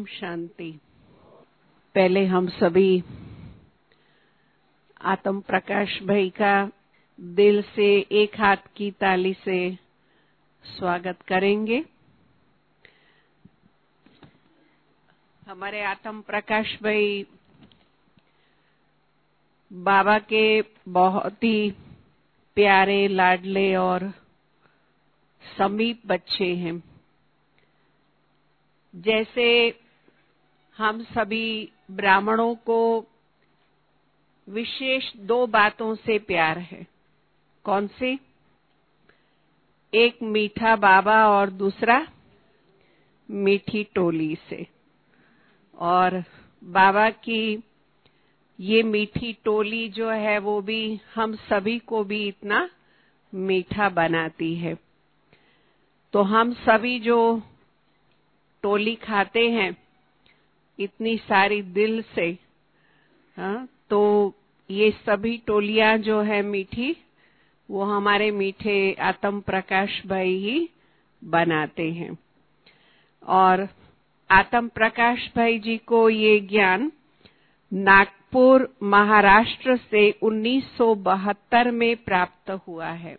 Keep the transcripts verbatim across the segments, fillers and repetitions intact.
ओम शांति। पहले हम सभी आत्म प्रकाश भाई का दिल से एक हाथ की ताली से स्वागत करेंगे। हमारे आत्म प्रकाश भाई बाबा के बहुत ही प्यारे, लाडले और समीप बच्चे हैं। जैसे हम सभी ब्राह्मणों को विशेष दो बातों से प्यार है। कौन सी? एक मीठा बाबा और दूसरा मीठी टोली से। और बाबा की ये मीठी टोली जो है वो भी हम सभी को भी इतना मीठा बनाती है। तो हम सभी जो टोली खाते हैं इतनी सारी दिल से, हाँ, तो ये सभी टोलियां जो है मीठी, वो हमारे मीठे आत्म प्रकाश भाई ही बनाते हैं। और आत्म प्रकाश भाई जी को ये ज्ञान नागपुर, महाराष्ट्र से उन्नीस सौ बहत्तर में प्राप्त हुआ है।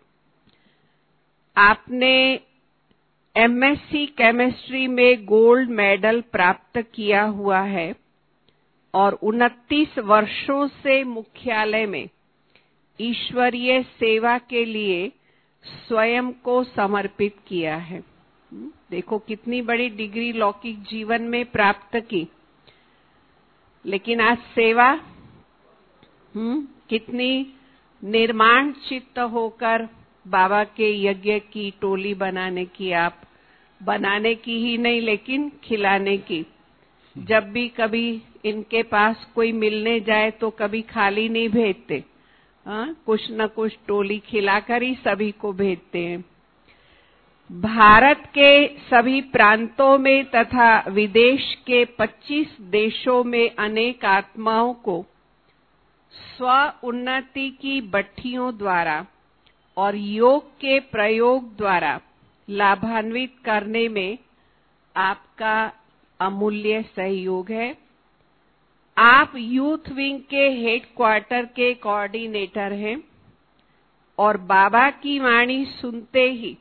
आपने एमएससी केमिस्ट्री में गोल्ड मेडल प्राप्त किया हुआ है और उनतीस वर्षों से मुख्यालय में ईश्वरीय सेवा के लिए स्वयं को समर्पित किया है। देखो कितनी बड़ी डिग्री लौकिक जीवन में प्राप्त की, लेकिन आज सेवा हम्म कितनी निर्माण चित्त होकर बाबा के यज्ञ की टोली बनाने की, आप बनाने की ही नहीं लेकिन खिलाने की। जब भी कभी इनके पास कोई मिलने जाए तो कभी खाली नहीं भेजते, हाँ, कुछ न कुछ टोली खिलाकर ही सभी को भेजते हैं। भारत के सभी प्रांतों में तथा विदेश के पच्चीस देशों में अनेक आत्माओं को स्व उन्नति की भट्टियों द्वारा और योग के प्रयोग द्वारा लाभान्वित करने में आपका अमूल्य सहयोग है। आप यूथ विंग के हेडक्वार्टर के कोऑर्डिनेटर हैं और बाबा की वाणी सुनते ही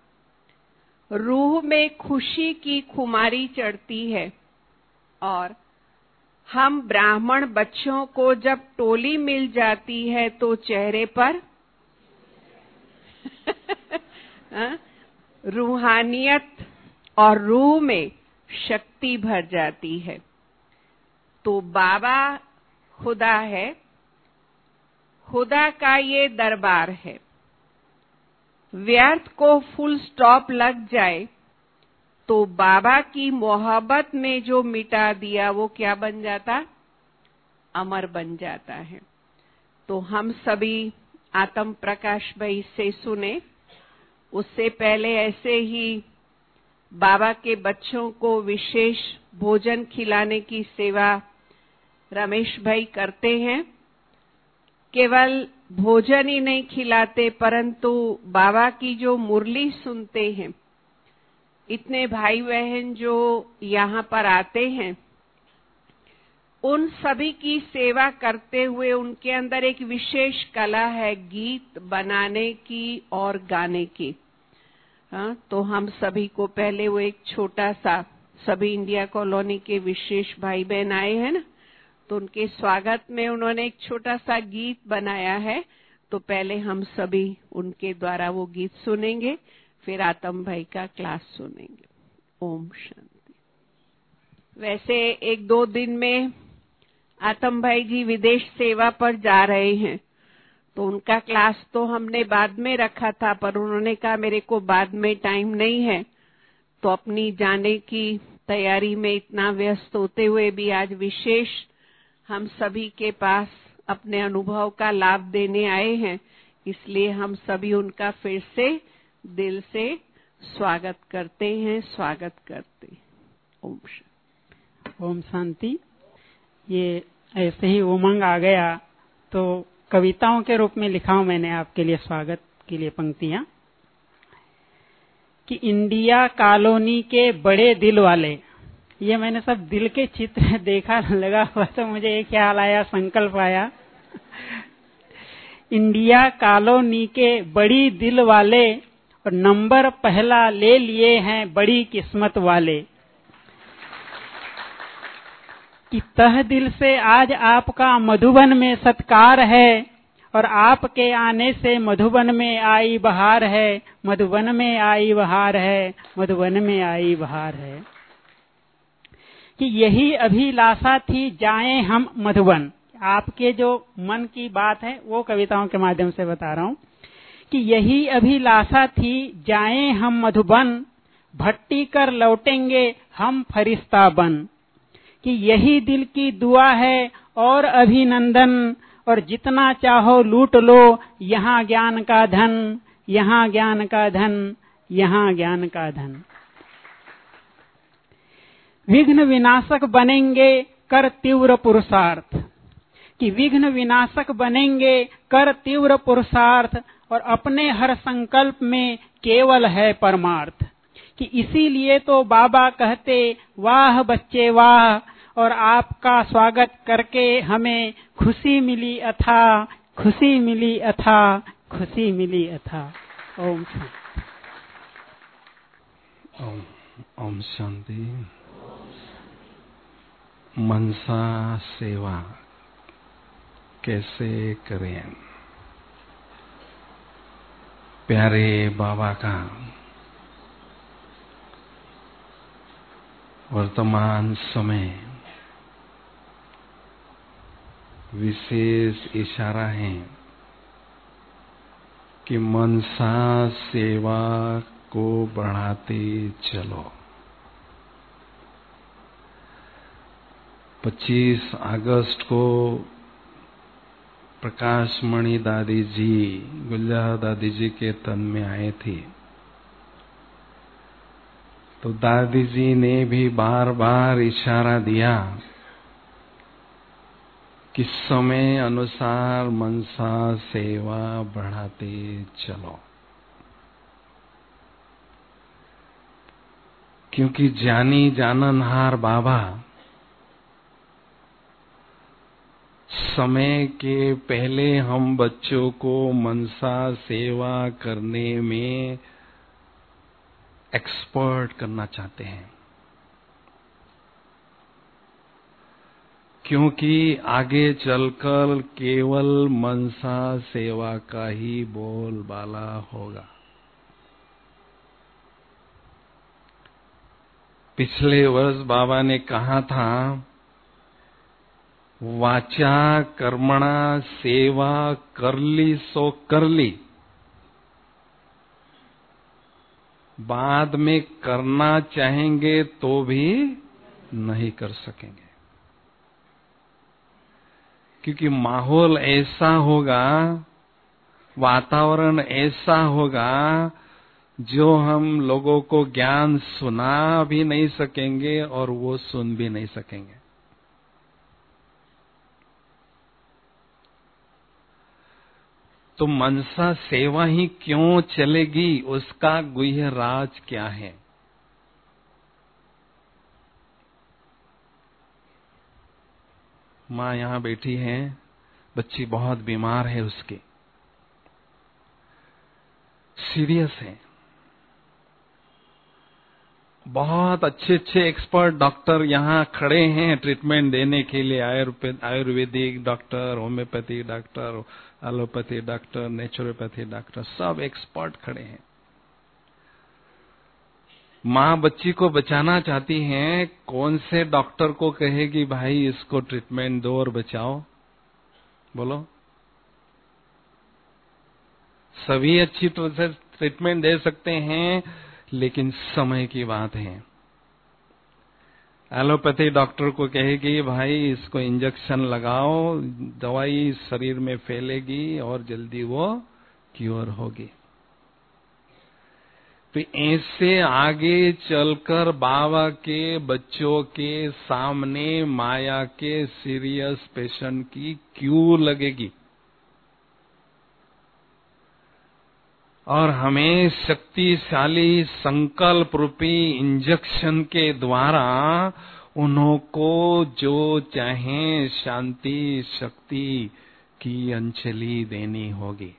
रूह में खुशी की खुमारी चढ़ती है। और हम ब्राह्मण बच्चों को जब टोली मिल जाती है तो चेहरे पर रूहानियत और रूह में शक्ति भर जाती है। तो बाबा खुदा है, खुदा का ये दरबार है। व्यर्थ को फुल स्टॉप लग जाए तो बाबा की मोहब्बत में जो मिटा दिया वो क्या बन जाता? अमर बन जाता है। तो हम सभी आत्म प्रकाश भाई से सुने। उससे पहले ऐसे ही बाबा के बच्चों को विशेष भोजन खिलाने की सेवा रमेश भाई करते हैं। केवल भोजन ही नहीं खिलाते परंतु बाबा की जो मुरली सुनते हैं, इतने भाई बहन जो यहाँ पर आते हैं, उन सभी की सेवा करते हुए उनके अंदर एक विशेष कला है गीत बनाने की और गाने की। हाँ, तो हम सभी को पहले वो एक छोटा सा, सभी इंडिया कॉलोनी के विशेष भाई बहन आए हैं ना, तो उनके स्वागत में उन्होंने एक छोटा सा गीत बनाया है। तो पहले हम सभी उनके द्वारा वो गीत सुनेंगे, फिर आत्म भाई का क्लास सुनेंगे। ओम शांति। वैसे एक दो दिन में आत्म भाई जी विदेश सेवा पर जा रहे हैं, तो उनका क्लास तो हमने बाद में रखा था, पर उन्होंने कहा मेरे को बाद में टाइम नहीं है। तो अपनी जाने की तैयारी में इतना व्यस्त होते हुए भी आज विशेष हम सभी के पास अपने अनुभव का लाभ देने आए हैं, इसलिए हम सभी उनका फिर से दिल से स्वागत करते हैं, स्वागत करते हैं। ओम शांति। ओम शांति। ये ऐसे ही उमंग आ गया तो कविताओं के रूप में लिखा हूं मैंने आपके लिए स्वागत के लिए पंक्तियां कि इंडिया कॉलोनी के बड़े दिल वाले ये मैंने सब दिल के चित्र देखा लगा हुआ, तो मुझे एक ख्याल आया, संकल्प आया, इंडिया कॉलोनी के बड़ी दिल वाले और नंबर पहला ले लिए हैं बड़ी किस्मत वाले, कि तह दिल से आज आपका मधुबन में सत्कार है और आपके आने से मधुबन में आई बहार है, मधुबन में आई बहार है, मधुबन में आई बहार है। कि यही अभिलाषा थी जाएं हम मधुबन। आपके जो मन की बात है वो कविताओं के माध्यम से बता रहा हूं कि यही अभिलाषा थी जाएं हम मधुबन, भट्टी कर लौटेंगे हम फरिश्ता बन। कि यही दिल की दुआ है और अभिनंदन, और जितना चाहो लूट लो यहाँ ज्ञान का धन, यहाँ ज्ञान का धन, यहाँ ज्ञान का धन। विघ्न विनाशक बनेंगे कर तीव्र पुरुषार्थ, कि विघ्न विनाशक बनेंगे कर तीव्र पुरुषार्थ, और अपने हर संकल्प में केवल है परमार्थ। कि इसीलिए तो बाबा कहते वाह बच्चे वाह, और आपका स्वागत करके हमें खुशी मिली अथा, खुशी मिली अथा, खुशी मिली अथा। ओम शांति। ओम ओम शांति। मनसा सेवा कैसे करें? प्यारे बाबा का वर्तमान समय विशेष इशारा है कि मनसा सेवा को बढ़ाते चलो। पच्चीस अगस्त को प्रकाशमणि दादी जी, गुलजार दादी जी के तन में आए थे, तो दादी जी ने भी बार बार इशारा दिया कि समय अनुसार मनसा सेवा बढ़ाते चलो, क्योंकि जानी जाननहार बाबा समय के पहले हम बच्चों को मनसा सेवा करने में एक्सपर्ट करना चाहते हैं, क्योंकि आगे चलकर केवल मनसा सेवा का ही बोलबाला होगा। पिछले वर्ष बाबा ने कहा था, वाचा कर्मणा सेवा करली सो करली, बाद में करना चाहेंगे तो भी नहीं कर सकेंगे, क्योंकि माहौल ऐसा होगा, वातावरण ऐसा होगा जो हम लोगों को ज्ञान सुना भी नहीं सकेंगे और वो सुन भी नहीं सकेंगे। तो मनसा सेवा ही क्यों चलेगी, उसका गुह्य राज क्या है? माँ यहाँ बैठी है, बच्ची बहुत बीमार है, उसकी सीरियस है। बहुत अच्छे अच्छे एक्सपर्ट डॉक्टर यहाँ खड़े हैं ट्रीटमेंट देने के लिए, Ayurvedic doctor, homeopathy doctor, allopathy doctor, naturopathy doctor, सब एक्सपर्ट खड़े हैं। माँ बच्ची को बचाना चाहती है, कौन से डॉक्टर को कहेगी भाई इसको ट्रीटमेंट दो और बचाओ? बोलो। सभी अच्छी तरह से ट्रीटमेंट दे सकते हैं, लेकिन समय की बात है। एलोपैथी डॉक्टर को कहेगी भाई इसको इंजेक्शन लगाओ, दवाई शरीर में फैलेगी और जल्दी वो क्योर होगी। तो ऐसे आगे चलकर बाबा के बच्चों के सामने माया के सीरियस पेशेंट की क्यू लगेगी। और हमें शक्तिशाली संकल्प रूपी इंजेक्शन के द्वारा उन्हों को जो चाहे शांति शक्ति की अंजलि देनी होगी।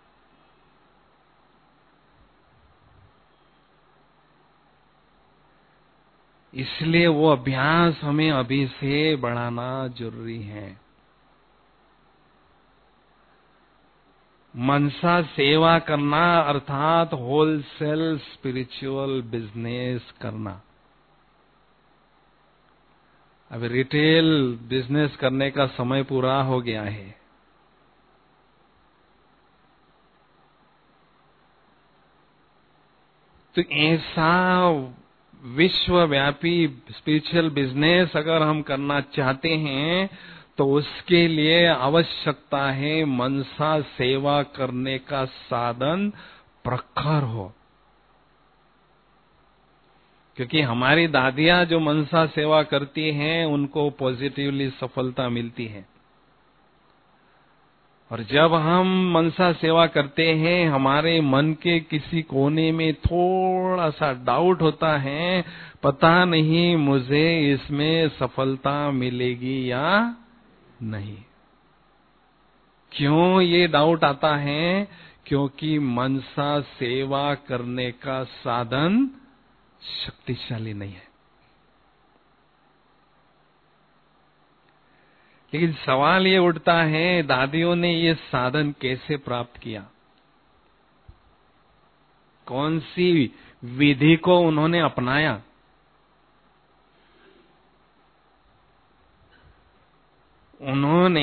इसलिए वो अभ्यास हमें अभी से बढ़ाना जरूरी है। मनसा सेवा करना अर्थात होलसेल स्पिरिचुअल बिजनेस करना। अब रिटेल बिजनेस करने का समय पूरा हो गया है। तो ऐसा विश्वव्यापी स्पिरिचुअल बिजनेस अगर हम करना चाहते हैं तो उसके लिए आवश्यकता है मनसा सेवा करने का साधन प्रखर हो। क्योंकि हमारी दादियां जो मनसा सेवा करती हैं उनको पॉजिटिवली सफलता मिलती है। और जब हम मनसा सेवा करते हैं हमारे मन के किसी कोने में थोड़ा सा डाउट होता है, पता नहीं मुझे इसमें सफलता मिलेगी या नहीं। क्यों ये डाउट आता है? क्योंकि मनसा सेवा करने का साधन शक्तिशाली नहीं है। लेकिन सवाल ये उठता है, दादियों ने ये साधन कैसे प्राप्त किया? कौन सी विधि को उन्होंने अपनाया? उन्होंने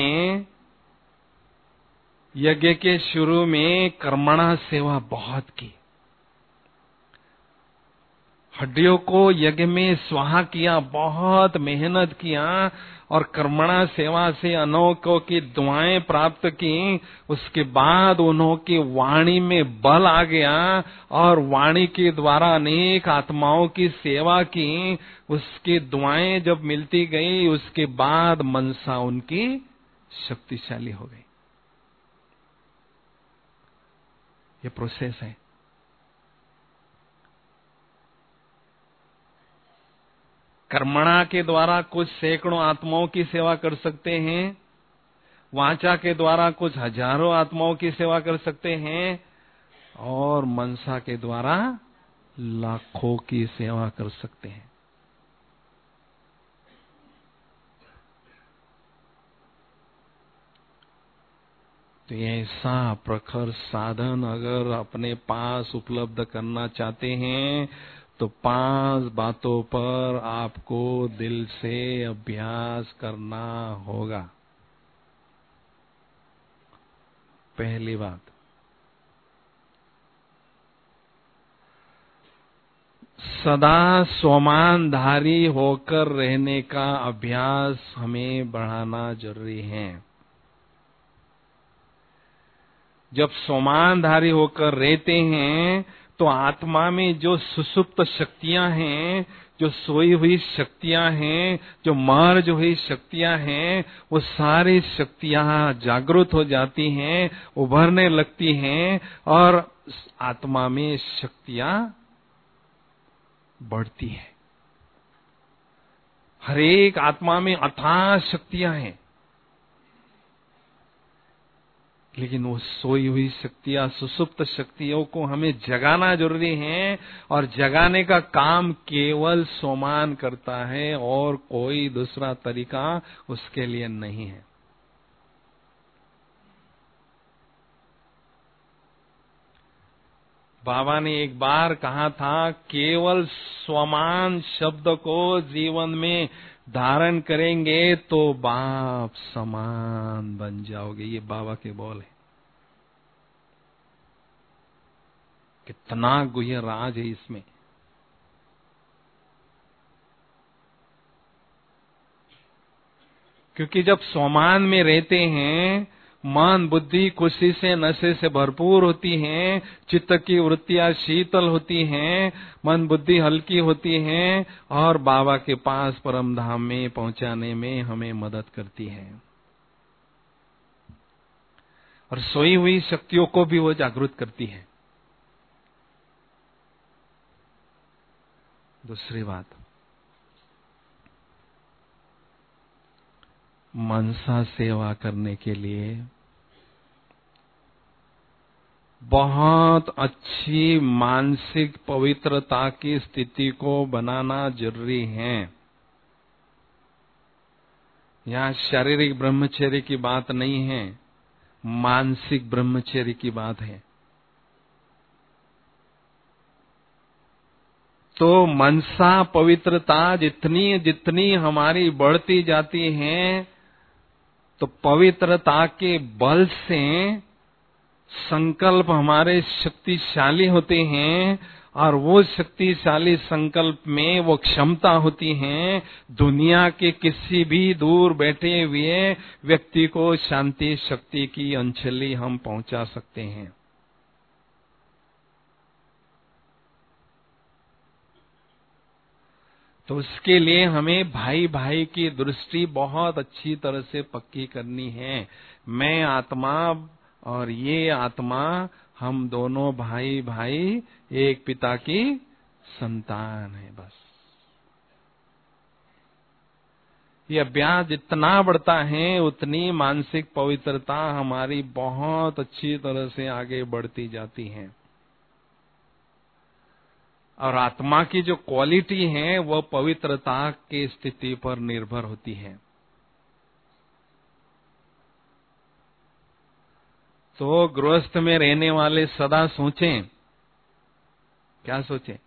यज्ञ के शुरू में कर्मणा सेवा बहुत की। हड्डियों को यज्ञ में स्वाहा किया, बहुत मेहनत किया और कर्मणा सेवा से अनोखों की दुआएं प्राप्त की। उसके बाद उन्होंने वाणी में बल आ गया और वाणी के द्वारा अनेक आत्माओं की सेवा की। उसकी दुआएं जब मिलती गई उसके बाद मनसा उनकी शक्तिशाली हो गई। ये प्रोसेस है। कर्मणा के द्वारा कुछ सैकड़ों आत्माओं की सेवा कर सकते हैं, वाचा के द्वारा कुछ हजारों आत्माओं की सेवा कर सकते हैं और मनसा के द्वारा लाखों की सेवा कर सकते हैं। तो ऐसा प्रखर साधन अगर अपने पास उपलब्ध करना चाहते हैं तो पांच बातों पर आपको दिल से अभ्यास करना होगा। पहली बात, सदा सोमानधारी होकर रहने का अभ्यास हमें बढ़ाना जरूरी है। जब सोमानधारी होकर रहते हैं तो आत्मा में जो सुसुप्त शक्तियां हैं, जो सोई हुई शक्तियां हैं, जो मर्ज हुई शक्तियां हैं, वो सारी शक्तियां जागृत हो जाती हैं, उभरने लगती हैं और आत्मा में शक्तियां बढ़ती हैं। हर एक आत्मा में अथाह शक्तियां हैं, लेकिन वो सोई हुई शक्तियां, सुसुप्त शक्तियों को हमें जगाना जरूरी है और जगाने का काम केवल सोमान करता है और कोई दूसरा तरीका उसके लिए नहीं है। बाबा ने एक बार कहा था, केवल स्वमान शब्द को जीवन में धारण करेंगे तो बाप समान बन जाओगे। ये बाबा के बोल है। कितना गुह्य राज है इसमें। क्योंकि जब स्वमान में रहते हैं, मन बुद्धि खुशी से नशे से भरपूर होती हैं, चित्त की वृत्तियां शीतल होती हैं, मन बुद्धि हल्की होती हैं और बाबा के पास परम धाम में पहुंचाने में हमें मदद करती है। और सोई हुई शक्तियों को भी वो जागृत करती है। दूसरी बात, मनसा सेवा करने के लिए बहुत अच्छी मानसिक पवित्रता की स्थिति को बनाना जरूरी है। यहाँ शारीरिक ब्रह्मचर्य की बात नहीं है, मानसिक ब्रह्मचर्य की बात है। तो मनसा पवित्रता जितनी जितनी हमारी बढ़ती जाती है, तो पवित्रता के बल से संकल्प हमारे शक्तिशाली होते हैं, और वो शक्तिशाली संकल्प में वो क्षमता होती है दुनिया के किसी भी दूर बैठे हुए व्यक्ति को शांति शक्ति की अंजलि हम पहुंचा सकते हैं। तो उसके लिए हमें भाई भाई की दृष्टि बहुत अच्छी तरह से पक्की करनी है। मैं आत्मा और ये आत्मा, हम दोनों भाई भाई एक पिता की संतान है। बस ये अभ्यास जितना बढ़ता है उतनी मानसिक पवित्रता हमारी बहुत अच्छी तरह से आगे बढ़ती जाती है। और आत्मा की जो क्वालिटी है वह पवित्रता की स्थिति पर निर्भर होती है। तो गृहस्थ में रहने वाले सदा सोचें, क्या सोचें?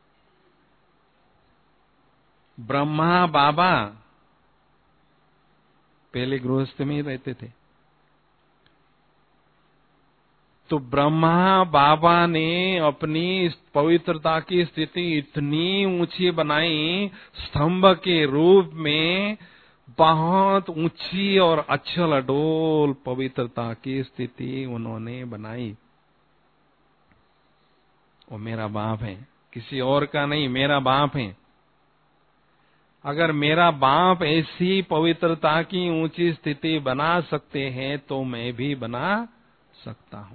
ब्रह्मा बाबा पहले गृहस्थ में ही रहते थे, तो ब्रह्मा बाबा ने अपनी पवित्रता की स्थिति इतनी ऊंची बनाई, स्तंभ के रूप में बहुत ऊंची और अचल अडोल पवित्रता की स्थिति उन्होंने बनाई। वो मेरा बाप है, किसी और का नहीं, मेरा बाप है। अगर मेरा बाप ऐसी पवित्रता की ऊंची स्थिति बना सकते हैं तो मैं भी बना सकता हूं।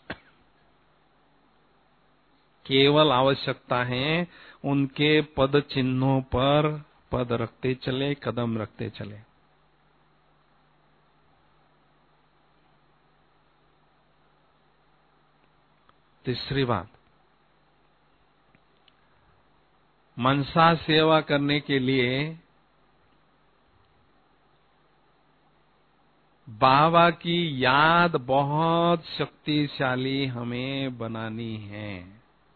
केवल आवश्यकता है उनके पद चिन्हों पर पद रखते चले, कदम रखते चले। तीसरी बात, मनसा सेवा करने के लिए बाबा की याद बहुत शक्तिशाली हमें बनानी है।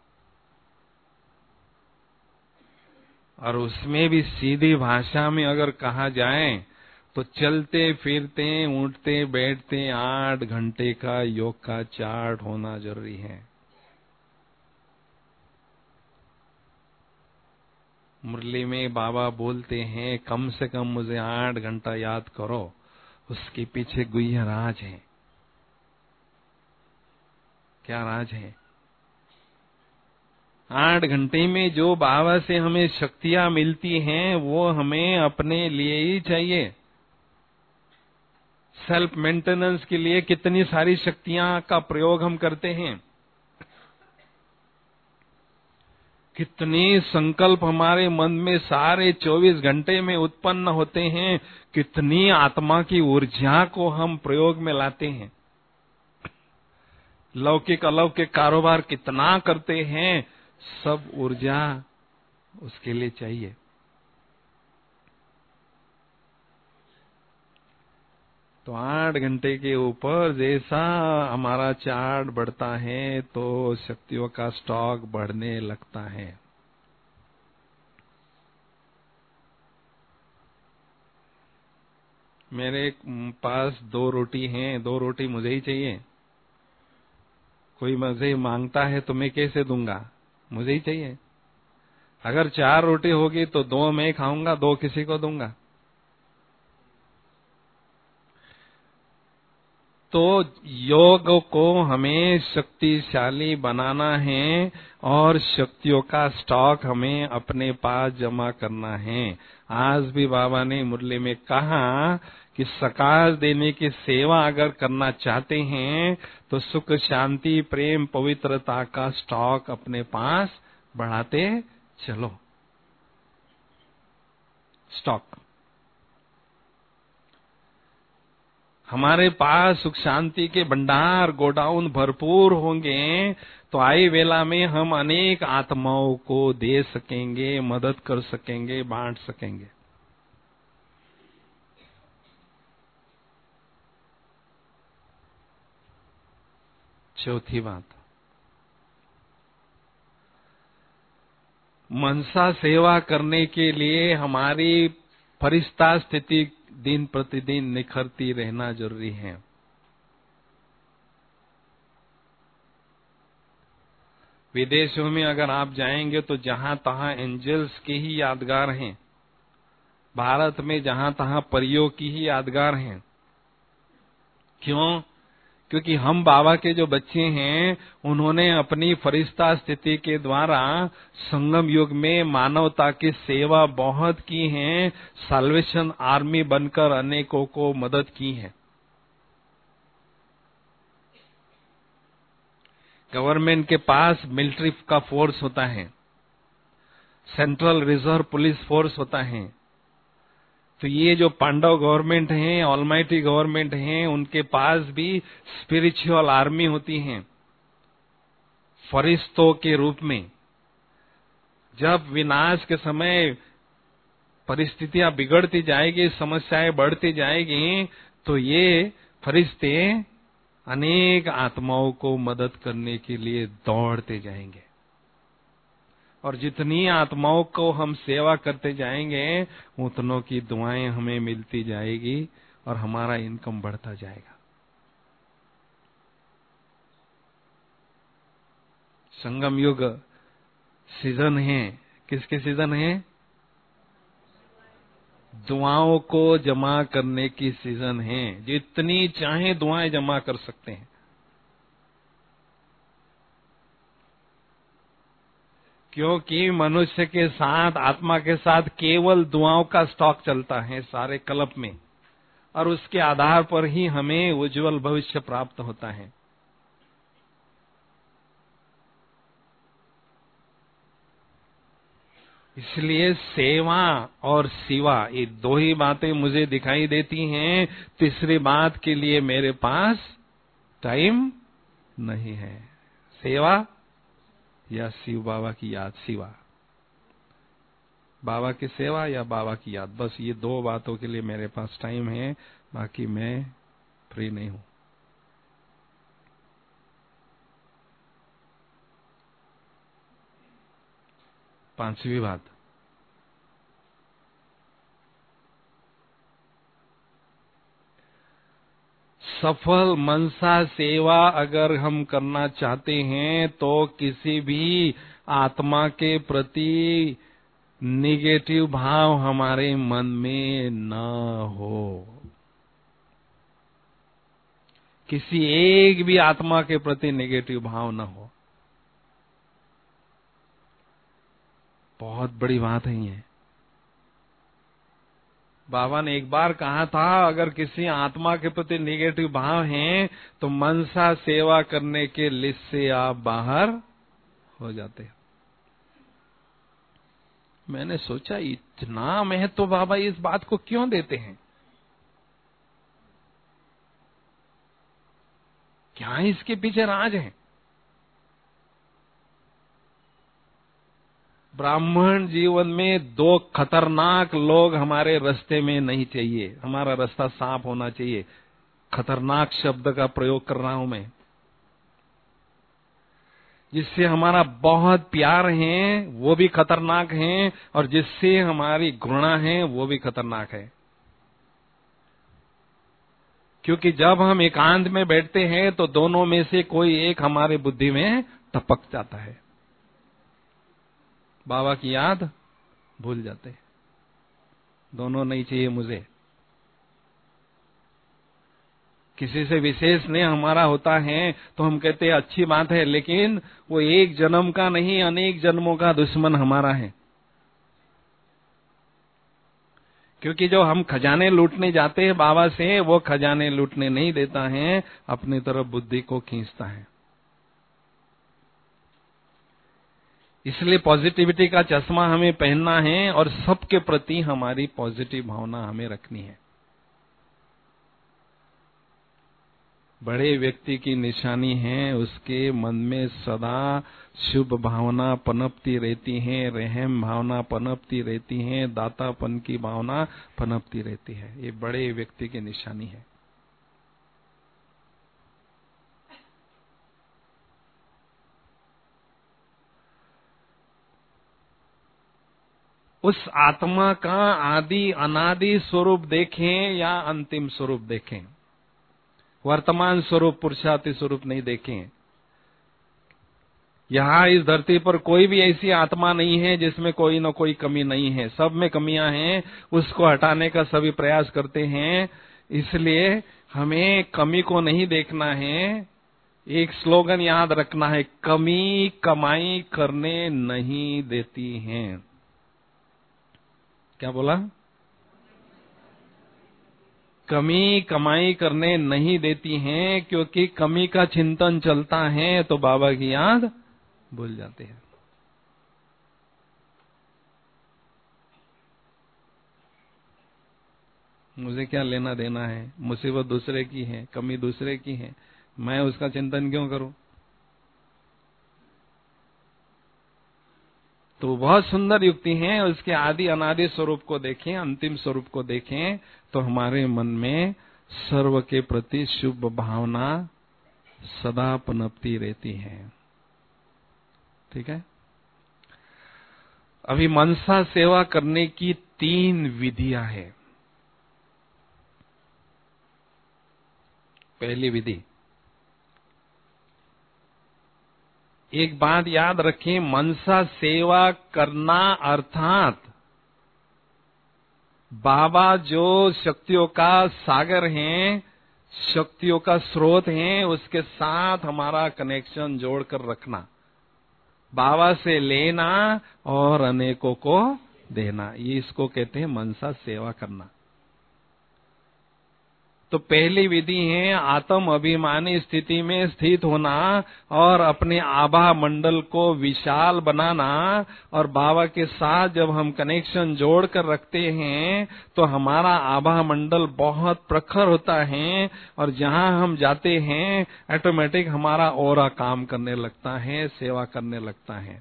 और उसमें भी सीधी भाषा में अगर कहा जाए तो चलते फिरते उठते बैठते आठ घंटे का योग का चार्ट होना जरूरी है। मुरली में बाबा बोलते हैं कम से कम मुझे आठ घंटा याद करो, उसके पीछे गुह्य राज है। क्या राज है? आठ घंटे में जो बाबा से हमें शक्तियां मिलती हैं वो हमें अपने लिए ही चाहिए। सेल्फ मेंटेनेंस के लिए कितनी सारी शक्तियां का प्रयोग हम करते हैं, कितने संकल्प हमारे मन में सारे चौबीस घंटे में उत्पन्न होते हैं, कितनी आत्मा की ऊर्जा को हम प्रयोग में लाते हैं। लौकिक अलौकिक कारोबार कितना करते हैं, सब ऊर्जा उसके लिए चाहिए। तो आठ घंटे के ऊपर जैसा हमारा चार्ट बढ़ता है तो शक्तियों का स्टॉक बढ़ने लगता है। मेरे पास दो रोटी हैं, दो रोटी मुझे ही चाहिए। कोई मुझे मांगता है तो मैं कैसे दूंगा? मुझे ही चाहिए। अगर चार रोटी होगी तो दो मैं खाऊंगा, दो किसी को दूंगा। तो योग को हमें शक्तिशाली बनाना है और शक्तियों का स्टॉक हमें अपने पास जमा करना है। आज भी बाबा ने मुरली में कहा कि सकाश देने की सेवा अगर करना चाहते हैं तो सुख शांति प्रेम पवित्रता का स्टॉक अपने पास बढ़ाते चलो। स्टॉक। हमारे पास सुख शांति के भंडार गोडाउन भरपूर होंगे तो आई वेला में हम अनेक आत्माओं को दे सकेंगे, मदद कर सकेंगे, बांट सकेंगे। चौथी बात, मनसा सेवा करने के लिए हमारी फरिश्ता स्थिति दिन प्रतिदिन निखरती रहना जरूरी है। विदेशों में अगर आप जाएंगे तो जहां तहां एंजल्स के ही यादगार हैं, भारत में जहां तहां परियों की ही यादगार हैं। क्यों? क्योंकि हम बाबा के जो बच्चे हैं उन्होंने अपनी फरिश्ता स्थिति के द्वारा संगम युग में मानवता की सेवा बहुत की है, साल्वेशन आर्मी बनकर अनेकों को मदद की है। गवर्नमेंट के पास मिलिट्री का फोर्स होता है, सेंट्रल रिजर्व पुलिस फोर्स होता है। तो ये जो पांडव गवर्नमेंट है, ऑलमाइटी गवर्नमेंट है, उनके पास भी स्पिरिचुअल आर्मी होती है फरिश्तों के रूप में। जब विनाश के समय परिस्थितियां बिगड़ती जाएगी, समस्याएं बढ़ती जाएगी, तो ये फरिश्ते अनेक आत्माओं को मदद करने के लिए दौड़ते जाएंगे। और जितनी आत्माओं को हम सेवा करते जाएंगे उतनों की दुआएं हमें मिलती जाएगी और हमारा इनकम बढ़ता जाएगा। संगम युग सीजन है, किसके सीजन है? दुआओं को जमा करने की सीजन है। जितनी चाहे दुआएं जमा कर सकते हैं, क्योंकि मनुष्य के साथ, आत्मा के साथ केवल दुआओं का स्टॉक चलता है सारे कल्प में, और उसके आधार पर ही हमें उज्जवल भविष्य प्राप्त होता है। इसलिए सेवा और सिवा, ये दो ही बातें मुझे दिखाई देती हैं। तीसरी बात के लिए मेरे पास टाइम नहीं है। सेवा या शिव बाबा की याद, सिवा बाबा की सेवा या बाबा की याद, बस ये दो बातों के लिए मेरे पास टाइम है, बाकी मैं फ्री नहीं हूं। पांचवी बात, सफल मनसा सेवा अगर हम करना चाहते हैं तो किसी भी आत्मा के प्रति निगेटिव भाव हमारे मन में न हो। किसी एक भी आत्मा के प्रति नेगेटिव भाव न हो। बहुत बड़ी बात है ये। बाबा ने एक बार कहा था, अगर किसी आत्मा के प्रति नेगेटिव भाव हैं तो मनसा सेवा करने के लिस्ट से आप बाहर हो जाते हैं। मैंने सोचा इतना महत्व तो बाबा इस बात को क्यों देते हैं? क्या इसके पीछे राज है? ब्राह्मण जीवन में दो खतरनाक लोग हमारे रास्ते में नहीं चाहिए। हमारा रास्ता साफ होना चाहिए। खतरनाक शब्द का प्रयोग कर रहा हूं मैं। जिससे हमारा बहुत प्यार है वो भी खतरनाक है, और जिससे हमारी घृणा है वो भी खतरनाक है। क्योंकि जब हम एकांत में बैठते हैं तो दोनों में से कोई एक हमारे बुद्धि में टपक जाता है। बाबा की याद भूल जाते हैं। दोनों नहीं चाहिए मुझे। किसी से विशेष स्नेह हमारा होता है तो हम कहते हैं अच्छी बात है, लेकिन वो एक जन्म का नहीं अनेक जन्मों का दुश्मन हमारा है। क्योंकि जो हम खजाने लूटने जाते हैं बाबा से, वो खजाने लूटने नहीं देता है, अपनी तरफ बुद्धि को खींचता है। इसलिए पॉजिटिविटी का चश्मा हमें पहनना है और सबके प्रति हमारी पॉजिटिव भावना हमें रखनी है। बड़े व्यक्ति की निशानी है उसके मन में सदा शुभ भावना पनपती रहती है, रहम भावना पनपती रहती है, दातापन की भावना पनपती रहती है। ये बड़े व्यक्ति की निशानी है। उस आत्मा का आदि अनादि स्वरूप देखें या अंतिम स्वरूप देखें, वर्तमान स्वरूप पुरुषार्थी स्वरूप नहीं देखें। यहाँ इस धरती पर कोई भी ऐसी आत्मा नहीं है जिसमें कोई न कोई कमी नहीं है, सब में कमियां हैं, उसको हटाने का सभी प्रयास करते हैं। इसलिए हमें कमी को नहीं देखना है। एक स्लोगन याद रखना है, कमी कमाई करने नहीं देती है। क्या बोला? कमी कमाई करने नहीं देती हैं, क्योंकि कमी का चिंतन चलता है तो बाबा की याद भूल जाते हैं। मुझे क्या लेना देना है, मुसीबत दूसरे की है, कमी दूसरे की है, मैं उसका चिंतन क्यों करूं? तो बहुत सुंदर युक्ति है, उसके आदि अनादि स्वरूप को देखें, अंतिम स्वरूप को देखें, तो हमारे मन में सर्व के प्रति शुभ भावना सदा पनपती रहती है। ठीक है। अभी मनसा सेवा करने की तीन विधियां हैं। पहली विधि, एक बात याद रखें, मनसा सेवा करना अर्थात बाबा जो शक्तियों का सागर हैं, शक्तियों का स्रोत हैं, उसके साथ हमारा कनेक्शन जोड़कर रखना, बाबा से लेना और अनेकों को देना, ये इसको कहते हैं मनसा सेवा करना। तो पहली विधि है आत्म अभिमानी स्थिति में स्थित होना और अपने आभा मंडल को विशाल बनाना, और बाबा के साथ जब हम कनेक्शन जोड़कर रखते हैं तो हमारा आभा मंडल बहुत प्रखर होता है, और जहां हम जाते हैं ऑटोमेटिक हमारा ऑरा काम करने लगता है, सेवा करने लगता है।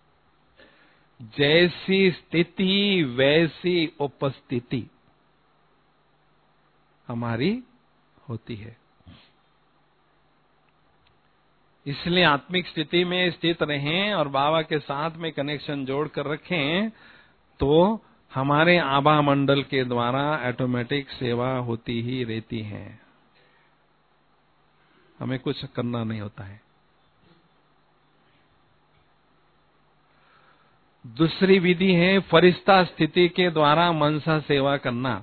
जैसी स्थिति वैसी उपस्थिति हमारी होती है। इसलिए आत्मिक स्थिति में स्थित रहें और बाबा के साथ में कनेक्शन जोड़कर रखें, तो हमारे आभा मंडल के द्वारा ऑटोमेटिक सेवा होती ही रहती है, हमें कुछ करना नहीं होता है। दूसरी विधि है फरिश्ता स्थिति के द्वारा मनसा सेवा करना।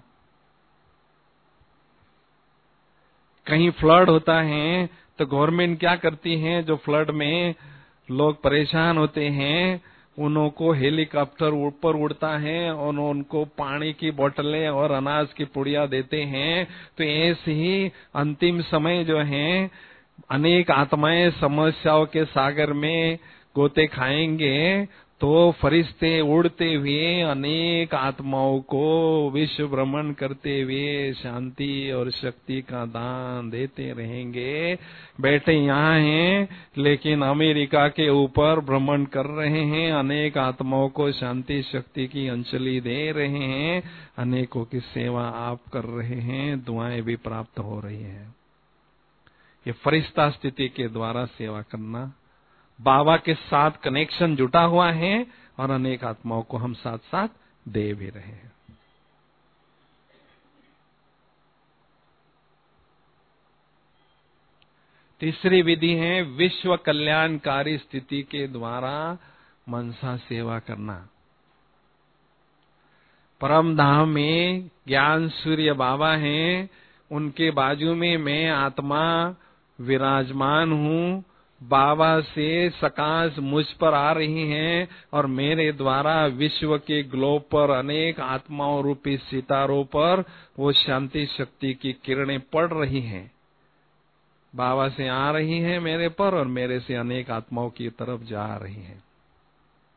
कहीं फ्लड होता है तो गवर्नमेंट क्या करती है, जो फ्लड में लोग परेशान होते हैं उनको हेलीकॉप्टर ऊपर उड़ता है और उनको पानी की बोतलें और अनाज की पुड़िया देते हैं। तो ऐसे ही अंतिम समय जो है अनेक आत्माएं समस्याओं के सागर में गोते खाएंगे, तो फरिश्ते उड़ते हुए अनेक आत्माओं को विश्व भ्रमण करते हुए शांति और शक्ति का दान देते रहेंगे। बैठे यहाँ हैं लेकिन अमेरिका के ऊपर भ्रमण कर रहे हैं, अनेक आत्माओं को शांति शक्ति की अंजलि दे रहे हैं, अनेकों की सेवा आप कर रहे हैं, दुआएं भी प्राप्त हो रही हैं। ये फरिश्ता स्थिति के द्वारा सेवा करना, बाबा के साथ कनेक्शन जुटा हुआ है और अनेक आत्माओं को हम साथ साथ दे भी रहे हैं। तीसरी विधि है विश्व कल्याणकारी स्थिति के द्वारा मनसा सेवा करना। परम धाम में ज्ञान सूर्य बाबा हैं, उनके बाजू में मैं आत्मा विराजमान हूँ, बाबा से सकाश मुझ पर आ रही हैं और मेरे द्वारा विश्व के ग्लोब पर अनेक आत्माओं रूपी सितारों पर वो शांति शक्ति की किरणें पड़ रही हैं। बाबा से आ रही हैं मेरे पर और मेरे से अनेक आत्माओं की तरफ जा रही हैं।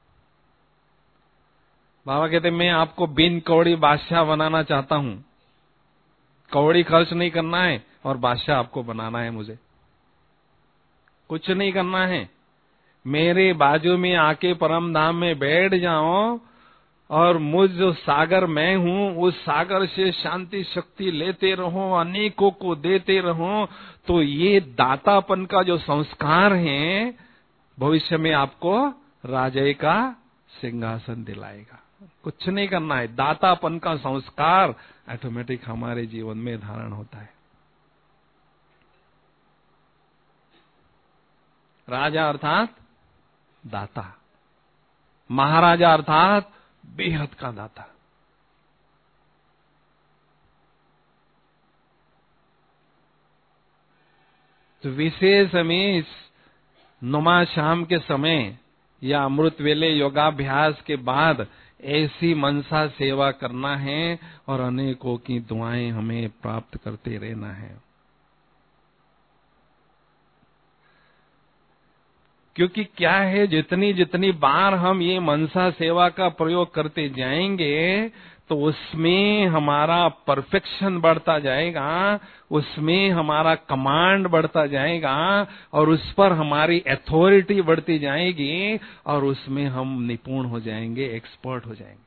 बाबा कहते मैं आपको बिन कौड़ी बादशाह बनाना चाहता हूं। कौड़ी खर्च नहीं करना है और बादशाह आपको बनाना है। मुझे कुछ नहीं करना है, मेरे बाजू में आके परम धाम में बैठ जाओ और मुझ जो सागर मैं हूं उस सागर से शांति शक्ति लेते रहो, अनेकों को देते रहो। तो ये दातापन का जो संस्कार है भविष्य में आपको राजे का सिंहासन दिलाएगा। कुछ नहीं करना है, दातापन का संस्कार ऑटोमेटिक हमारे जीवन में धारण होता है। राजा अर्थात दाता, महाराजा अर्थात बेहद का दाता। तो विशेष हमें इस नुमा शाम के समय या अमृत वेले योगाभ्यास के बाद ऐसी मनसा सेवा करना है और अनेकों की दुआएं हमें प्राप्त करते रहना है। क्योंकि क्या है, जितनी जितनी बार हम ये मनसा सेवा का प्रयोग करते जाएंगे तो उसमें हमारा परफेक्शन बढ़ता जाएगा, उसमें हमारा कमांड बढ़ता जाएगा और उस पर हमारी अथॉरिटी बढ़ती जाएगी और उसमें हम निपुण हो जाएंगे, एक्सपर्ट हो जाएंगे।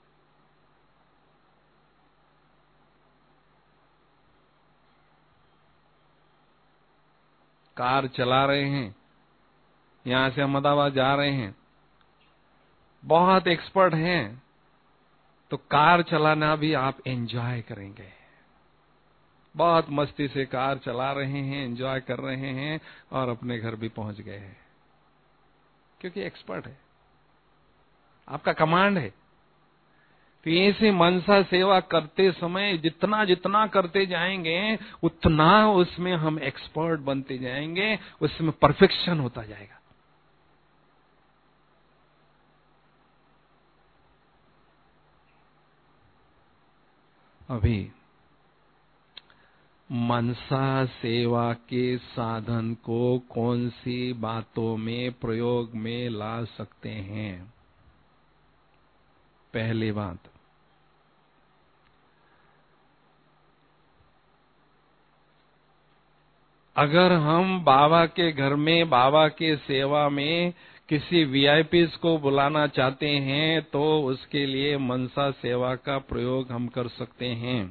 कार चला रहे हैं, यहां से अहमदाबाद जा रहे हैं, बहुत एक्सपर्ट हैं, तो कार चलाना भी आप एंजॉय करेंगे। बहुत मस्ती से कार चला रहे हैं, एंजॉय कर रहे हैं और अपने घर भी पहुंच गए हैं, क्योंकि एक्सपर्ट है, आपका कमांड है। तो ऐसे मनसा सेवा करते समय जितना जितना करते जाएंगे उतना उसमें हम एक्सपर्ट बनते जाएंगे, उसमें परफेक्शन होता जाएगा। अभी मनसा सेवा के साधन को कौन सी बातों में प्रयोग में ला सकते हैं? पहली बात, अगर हम बाबा के घर में बाबा के सेवा में किसी वीआईपीज़ को बुलाना चाहते हैं तो उसके लिए मनसा सेवा का प्रयोग हम कर सकते हैं।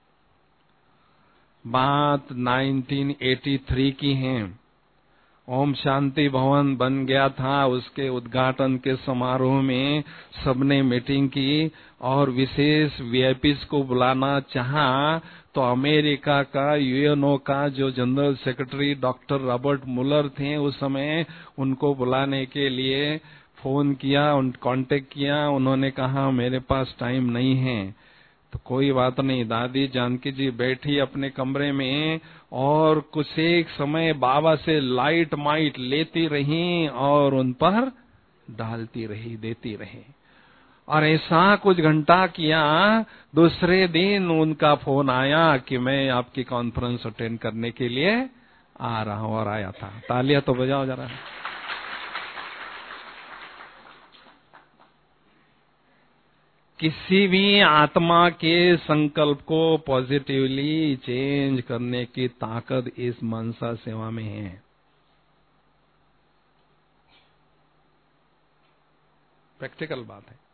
बात नाइनटीन एटी थ्री की है। ओम शांति भवन बन गया था, उसके उद्घाटन के समारोह में सबने मीटिंग की और विशेष वीआईपीज़ को बुलाना चाहा तो अमेरिका का यूएनओ का जो general secretary doctor Robert Muller थे उस समय, उनको बुलाने के लिए फोन किया, उन कांटेक्ट किया। उन्होंने कहा मेरे पास टाइम नहीं है। तो कोई बात नहीं, दादी जानकी जी बैठी अपने कमरे में और कुछ एक समय बाबा से लाइट माइट लेती रही और उन पर डालती रही, देती रही और ऐसा कुछ घंटा किया। दूसरे दिन उनका फोन आया कि मैं आपकी कॉन्फ्रेंस अटेंड करने के लिए आ रहा हूं, और आया था। तालियां तो बजाओ जरा। किसी भी आत्मा के संकल्प को पॉजिटिवली चेंज करने की ताकत इस मनसा सेवा में है। प्रैक्टिकल बात है।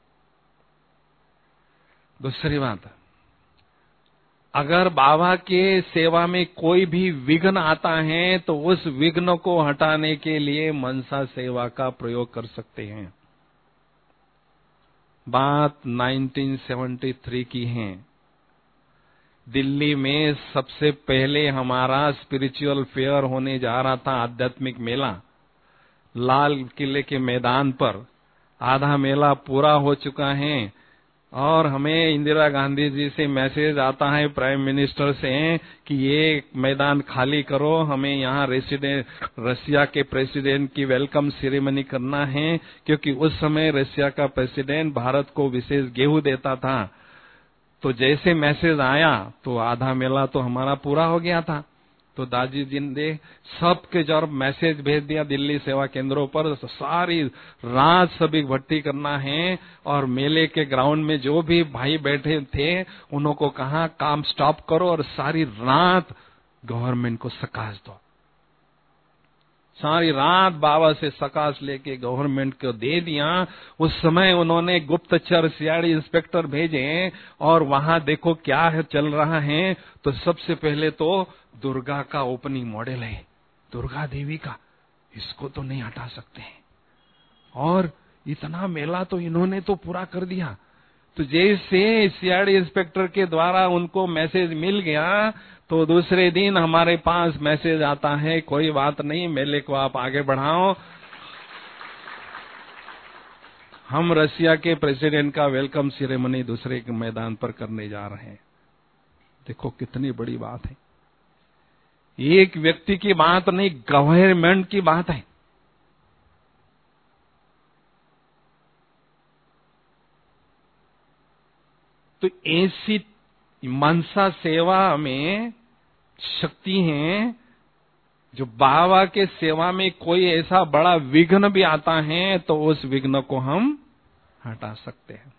दूसरी बात, अगर बाबा के सेवा में कोई भी विघ्न आता है तो उस विघ्न को हटाने के लिए मनसा सेवा का प्रयोग कर सकते हैं। बात नाइनटीन सेवेंटी थ्री की है। दिल्ली में सबसे पहले हमारा स्पिरिचुअल फेयर होने जा रहा था, आध्यात्मिक मेला, लाल किले के मैदान पर। आधा मेला पूरा हो चुका है और हमें इंदिरा गांधी जी से मैसेज आता है, प्राइम मिनिस्टर से, कि ये मैदान खाली करो, हमें यहाँ रेसिडेंट रशिया के प्रेसिडेंट की वेलकम सेरेमनी करना है, क्योंकि उस समय रशिया का प्रेसिडेंट भारत को विशेष गेहूं देता था। तो जैसे मैसेज आया तो आधा मेला तो हमारा पूरा हो गया था। तो दादी जी ने सबके जब मैसेज भेज दिया दिल्ली सेवा केंद्रों पर, तो सारी रात सब इकट्ठी करना है, और मेले के ग्राउंड में जो भी भाई बैठे थे उन्हों को कहा काम स्टॉप करो और सारी रात गवर्नमेंट को सकाश दो। सारी रात बाबा से सकाश लेके गवर्नमेंट को दे दिया। उस समय उन्होंने गुप्तचर सीआईडी इंस्पेक्टर भेजे, और वहां देखो क्या है चल रहा है। तो सबसे पहले तो दुर्गा का ओपनिंग मॉडल है, दुर्गा देवी का, इसको तो नहीं हटा सकते हैं। और इतना मेला तो इन्होंने तो पूरा कर दिया। तो जैसे सीआईडी इंस्पेक्टर के द्वारा उनको मैसेज मिल गया, तो दूसरे दिन हमारे पास मैसेज आता है, कोई बात नहीं, मेले को आप आगे बढ़ाओ, हम रशिया के प्रेसिडेंट का वेलकम सेरेमनी दूसरे के मैदान पर करने जा रहे हैं। देखो कितनी बड़ी बात है, एक व्यक्ति की बात नहीं, गवर्नमेंट की बात है। तो ऐसी मनसा सेवा में शक्ति है, जो बाबा के सेवा में कोई ऐसा बड़ा विघ्न भी आता है तो उस विघ्न को हम हटा सकते हैं।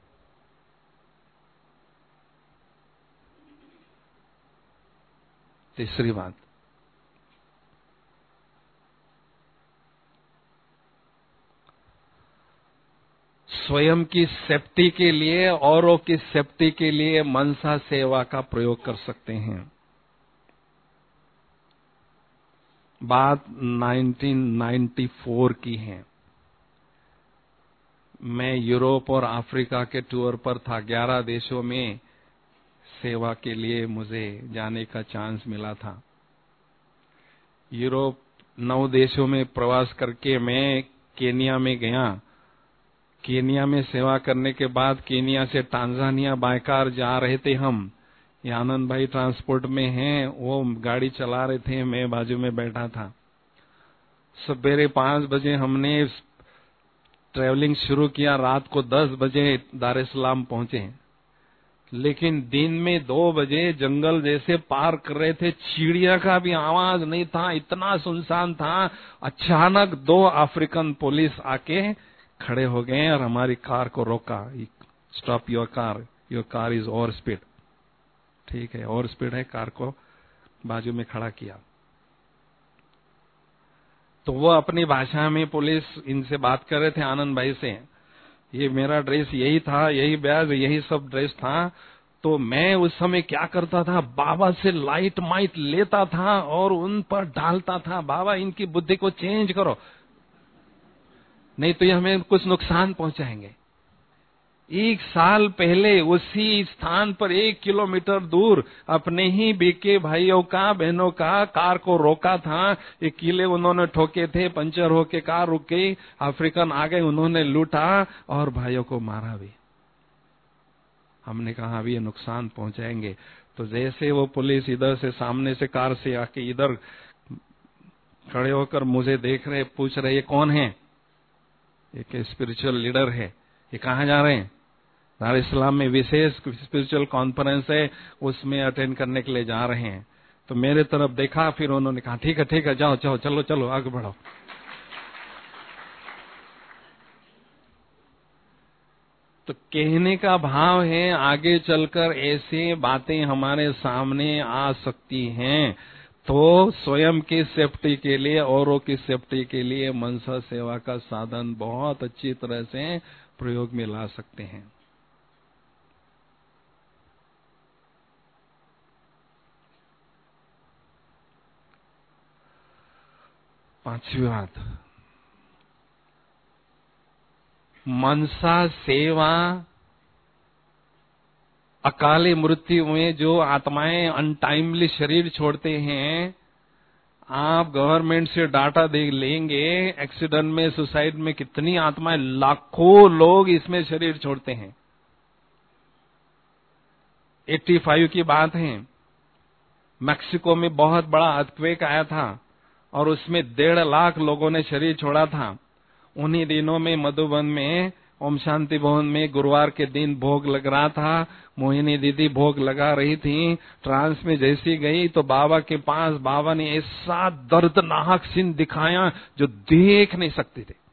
तीसरी बात, स्वयं की सेफ्टी के लिए, औरों की सेफ्टी के लिए मनसा सेवा का प्रयोग कर सकते हैं। बात उन्नीस सौ चौरानवे की है। मैं यूरोप और अफ्रीका के टूर पर था, ग्यारह देशों में सेवा के लिए मुझे जाने का चांस मिला था। यूरोप नौ देशों में प्रवास करके मैं केनिया में गया। केनिया में सेवा करने के बाद केनिया से टांजानिया बायकार जा रहे थे हम। ये आनंद भाई ट्रांसपोर्ट में हैं, वो गाड़ी चला रहे थे, मैं बाजू में बैठा था। सवेरे पांच बजे हमने ट्रैवलिंग शुरू किया, रात को दस बजे दार एस सलाम पहुंचे। लेकिन दिन में दो बजे जंगल जैसे पार कर रहे थे, चिड़िया का भी आवाज नहीं था, इतना सुनसान था। अचानक दो अफ्रीकन पुलिस आके खड़े हो गए और हमारी कार को रोका। Stop your car, your car is over speed. ठीक है, ओवर स्पीड है, कार को बाजू में खड़ा किया। तो वो अपनी भाषा में पुलिस इनसे बात कर रहे थे, आनंद भाई से। ये मेरा ड्रेस यही था, यही बैग, यही सब ड्रेस था। तो मैं उस समय क्या करता था, बाबा से लाइट माइट लेता था और उन पर डालता था, बाबा इनकी बुद्धि को चेंज करो, नहीं तो ये हमें कुछ नुकसान पहुंचाएंगे। एक साल पहले उसी स्थान पर एक किलोमीटर दूर अपने ही बीके भाइयों का, बहनों का कार को रोका था। एक किले उन्होंने ठोके थे, पंचर होके कार रुक गई, अफ्रीकन आ गए, उन्होंने लूटा और भाइयों को मारा भी। हमने कहा अभी ये नुकसान पहुंचाएंगे। तो जैसे वो पुलिस इधर से सामने से कार से आके इधर खड़े होकर मुझे देख रहे, पूछ रहे ये कौन है। एक स्पिरिचुअल लीडर है। ये कहाँ जा रहे हैं? दार एस सलाम में विशेष स्पिरिचुअल कॉन्फ्रेंस है, उसमें अटेंड करने के लिए जा रहे हैं। तो मेरे तरफ देखा, फिर उन्होंने कहा ठीक है ठीक है, जाओ जाओ, चलो चलो आगे बढ़ो। तो कहने का भाव है, आगे चलकर ऐसे बातें हमारे सामने आ सकती हैं, तो स्वयं की सेफ्टी के लिए, औरों की सेफ्टी के लिए मनसा सेवा का साधन बहुत अच्छी तरह से प्रयोग में ला सकते हैं। पांचवी बात, मनसा सेवा अकाली मृत्यु में जो आत्माएं अनटाइमली शरीर छोड़ते हैं, आप गवर्नमेंट से डाटा दे लेंगे, एक्सीडेंट में, सुसाइड में कितनी आत्माएं, लाखों लोग इसमें शरीर छोड़ते हैं। पचासी की बात है, मैक्सिको में बहुत बड़ा अर्थक्वेक आया था और उसमें डेढ़ लाख लोगों ने शरीर छोड़ा था। उन्हीं दिनों में मधुबन में ओम शांति भवन में गुरुवार के दिन भोग लग रहा था। मोहिनी दीदी भोग लगा रही थी। ट्रांस में जैसी गई तो बाबा के पास बाबा ने ऐसा दर्दनाक सीन दिखाया जो देख नहीं सकते थे।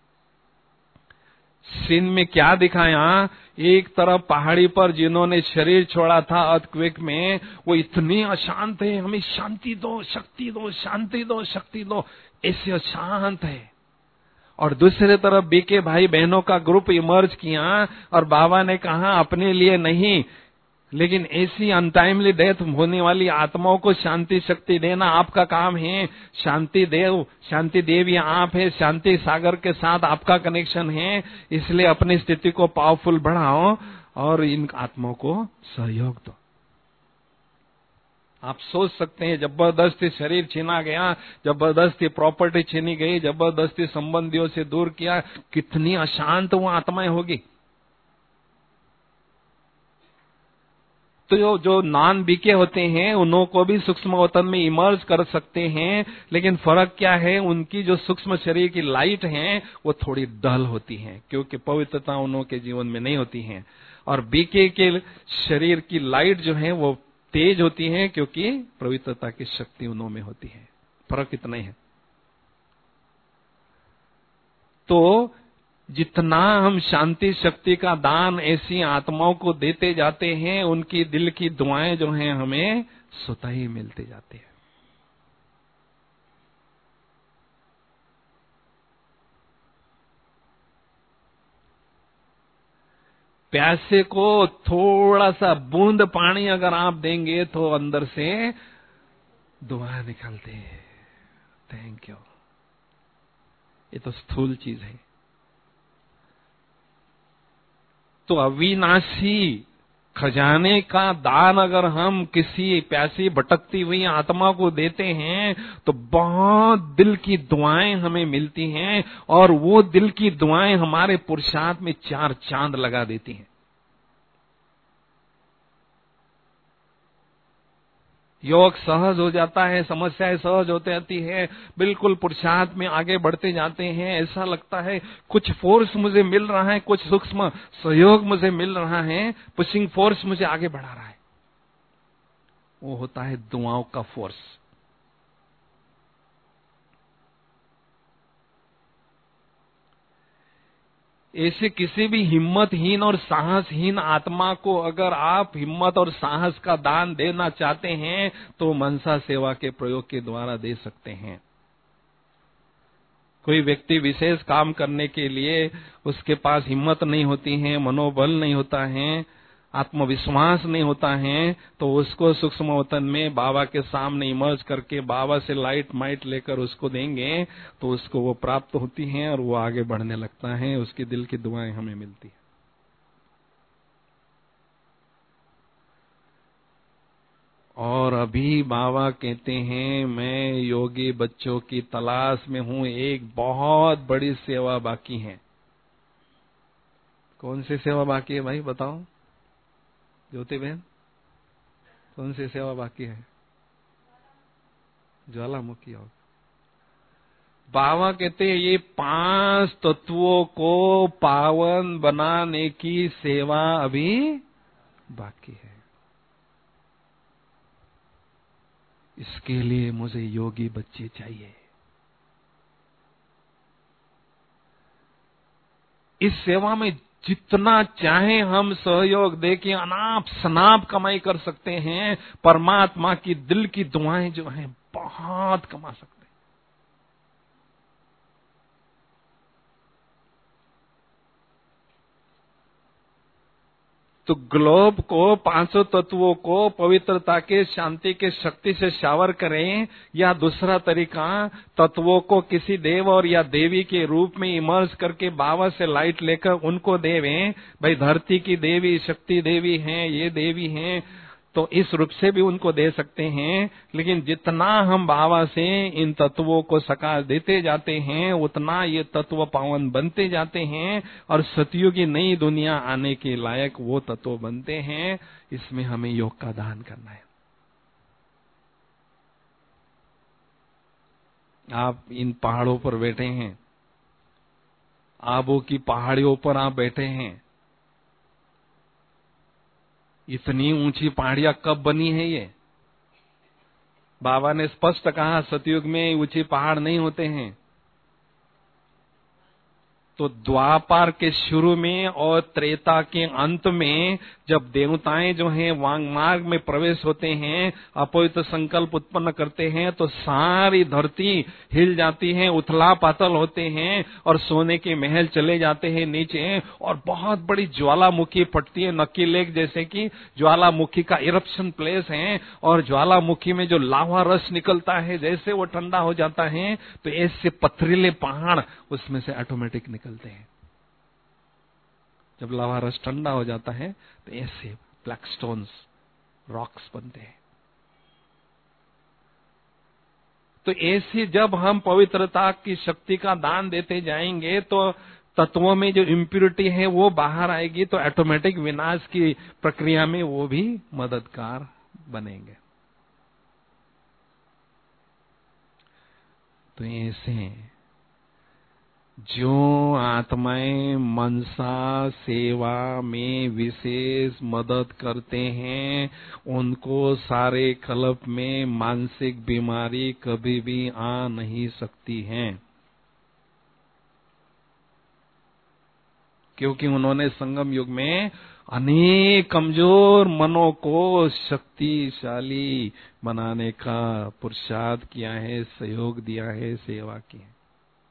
सीन में क्या दिखाया, एक तरफ पहाड़ी पर जिन्होंने शरीर छोड़ा था अर्थक्वेक में, वो इतने अशांत है, हमें शांति दो, शक्ति दो, शांति दो, शक्ति दो, ऐसे अशांत है। और दूसरे तरफ बीके भाई बहनों का ग्रुप इमर्ज किया और बाबा ने कहा अपने लिए नहीं, लेकिन ऐसी अनटाइमली डेथ होने वाली आत्माओं को शांति शक्ति देना आपका काम है। शांति देव, शांति देव ये आप है, शांति सागर के साथ आपका कनेक्शन है, इसलिए अपनी स्थिति को पावरफुल बढ़ाओ और इन आत्माओं को सहयोग दो। आप सोच सकते हैं, जबरदस्ती शरीर छीना गया, जबरदस्ती प्रॉपर्टी छीनी गई, जबरदस्ती संबंधियों से दूर किया, कितनी अशांत वो आत्माएं होगी। तो जो जो नॉन बीके होते हैं उन्हों को भी सूक्ष्म वतन में इमर्ज कर सकते हैं, लेकिन फर्क क्या है, उनकी जो सूक्ष्म शरीर की लाइट है वो थोड़ी डल होती है, क्योंकि पवित्रता उन्हों के जीवन में नहीं होती है। और बीके के शरीर की लाइट जो है वो तेज होती है, क्योंकि पवित्रता की शक्ति उन्हों में होती है। फर्क इतना ही है। तो जितना हम शांति शक्ति का दान ऐसी आत्माओं को देते जाते हैं, उनकी दिल की दुआएं जो हैं हमें स्वतः ही मिलते जाते हैं। प्यासे को थोड़ा सा बूंद पानी अगर आप देंगे तो अंदर से दुआ निकलते हैं। Thank you. ये तो स्थूल चीज है। तो अविनाशी खजाने का दान अगर हम किसी प्यासी भटकती हुई आत्मा को देते हैं तो बहुत दिल की दुआएं हमें मिलती हैं, और वो दिल की दुआएं हमारे पुरुषार्थ में चार चांद लगा देती हैं। योग सहज हो जाता है, समस्याएं सहज होती जाती है, बिल्कुल पुरुषार्थ में आगे बढ़ते जाते हैं। ऐसा लगता है कुछ फोर्स मुझे मिल रहा है, कुछ सूक्ष्म सहयोग मुझे मिल रहा है, पुशिंग फोर्स मुझे आगे बढ़ा रहा है। वो होता है दुआओं का फोर्स। ऐसे किसी भी हिम्मतहीन और साहसहीन आत्मा को अगर आप हिम्मत और साहस का दान देना चाहते हैं तो मनसा सेवा के प्रयोग के द्वारा दे सकते हैं। कोई व्यक्ति विशेष काम करने के लिए उसके पास हिम्मत नहीं होती है, मनोबल नहीं होता है, आत्मविश्वास नहीं होता है, तो उसको सूक्ष्म वतन में बाबा के सामने इमर्ज करके बाबा से लाइट माइट लेकर उसको देंगे तो उसको वो प्राप्त होती हैं और वो आगे बढ़ने लगता है। उसकी दिल की दुआएं हमें मिलती है। और अभी बाबा कहते हैं मैं योगी बच्चों की तलाश में हूं, एक बहुत बड़ी सेवा बाकी है। कौन सी सेवा बाकी है भाई बताओ ज्योति बहन? कौन सी सेवा बाकी है? ज्वालामुखी योग। बाबा कहते हैं ये पांच तत्वों को पावन बनाने की सेवा अभी बाकी है। इसके लिए मुझे योगी बच्चे चाहिए। इस सेवा में जितना चाहे हम सहयोग दे के अनाप शनाप कमाई कर सकते हैं। परमात्मा की दिल की दुआएं जो हैं बहुत कमा सकते हैं। तो ग्लोब को, पांचों तत्वों को पवित्रता के, शांति के शक्ति से शावर करें, या दूसरा तरीका तत्वों को किसी देव और या देवी के रूप में इमर्ज करके बाबा से लाइट लेकर उनको देवें। भाई धरती की देवी शक्ति देवी हैं, ये देवी हैं, तो इस रूप से भी उनको दे सकते हैं। लेकिन जितना हम बाबा से इन तत्वों को सकार देते जाते हैं उतना ये तत्व पावन बनते जाते हैं और सतयुगी नई दुनिया आने के लायक वो तत्व बनते हैं। इसमें हमें योग का दान करना है। आप इन पहाड़ों पर बैठे हैं, आबू की पहाड़ियों पर आप बैठे हैं। इतनी ऊंची पहाड़ियां कब बनी है ये? बाबा ने स्पष्ट कहा सतयुग में ऊंचे पहाड़ नहीं होते हैं। तो द्वापर के शुरू में और त्रेता के अंत में जब देवताएं जो हैं वांग मार्ग में प्रवेश होते हैं, अपवित्र संकल्प उत्पन्न करते हैं, तो सारी धरती हिल जाती है, उथला पाथल होते हैं और सोने के महल चले जाते हैं नीचे, और बहुत बड़ी ज्वालामुखी फटती है। नक्की लेक जैसे कि ज्वालामुखी का इरप्शन प्लेस है, और ज्वालामुखी में जो लावा रस निकलता है, जैसे वो ठंडा हो जाता है तो ऐसे पथरीले पहाड़ उसमें से ऑटोमेटिक निकलते हैं। जब लावा रस ठंडा हो जाता है तो ऐसे ब्लैक स्टोन्स रॉक्स बनते हैं। तो ऐसे जब हम पवित्रता की शक्ति का दान देते जाएंगे तो तत्वों में जो इम्प्योरिटी है वो बाहर आएगी, तो ऑटोमेटिक विनाश की प्रक्रिया में वो भी मददगार बनेंगे। तो ऐसे जो आत्माएं मनसा सेवा में विशेष मदद करते हैं, उनको सारे कल्प में मानसिक बीमारी कभी भी आ नहीं सकती है, क्योंकि उन्होंने संगम युग में अनेक कमजोर मनों को शक्तिशाली बनाने का पुरुषार्थ किया है, सहयोग दिया है, सेवा की है।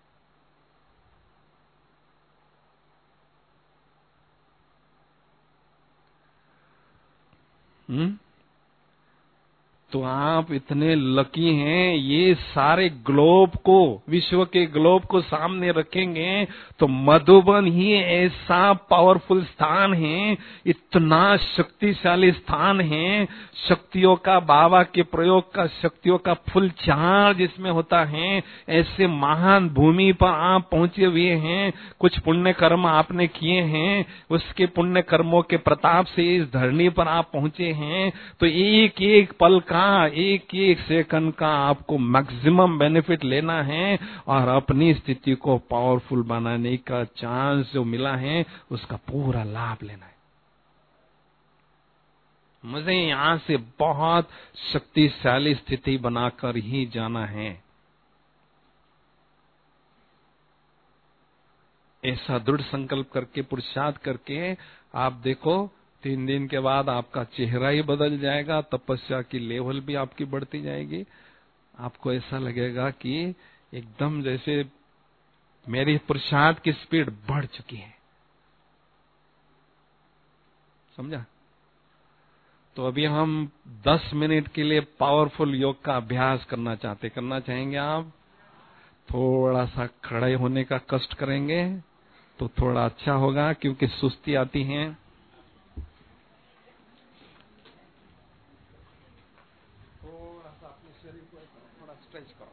हम्म तो आप इतने लकी हैं, ये सारे ग्लोब को, विश्व के ग्लोब को सामने रखेंगे तो मधुबन ही ऐसा पावरफुल स्थान है, इतना शक्तिशाली स्थान है। शक्तियों का, बाबा के प्रयोग का शक्तियों का फुल चार्ज इसमें होता है। ऐसे महान भूमि पर आप पहुंचे हुए हैं, कुछ पुण्य कर्म आपने किए हैं, उसके पुण्य कर्मों के प्रताप से इस धरनी पर आप पहुंचे हैं। तो एक एक पल का, एक एक सेकंड का आपको मैक्सिमम बेनिफिट लेना है और अपनी स्थिति को पावरफुल बनाने का चांस जो मिला है उसका पूरा लाभ लेना है। मुझे यहां से बहुत शक्तिशाली स्थिति बनाकर ही जाना है, ऐसा दृढ़ संकल्प करके, पुरुषार्थ करके आप देखो, तीन दिन के बाद आपका चेहरा ही बदल जाएगा, तपस्या की लेवल भी आपकी बढ़ती जाएगी। आपको ऐसा लगेगा कि एकदम जैसे मेरी पुरुषार्थ की स्पीड बढ़ चुकी है। समझा? तो अभी हम दस मिनट के लिए पावरफुल योग का अभ्यास करना चाहते करना चाहेंगे आप? थोड़ा सा खड़े होने का कष्ट करेंगे तो थोड़ा अच्छा होगा, क्योंकि सुस्ती आती है। थोड़ा सा अपने शरीर को थोड़ा स्ट्रेच करो।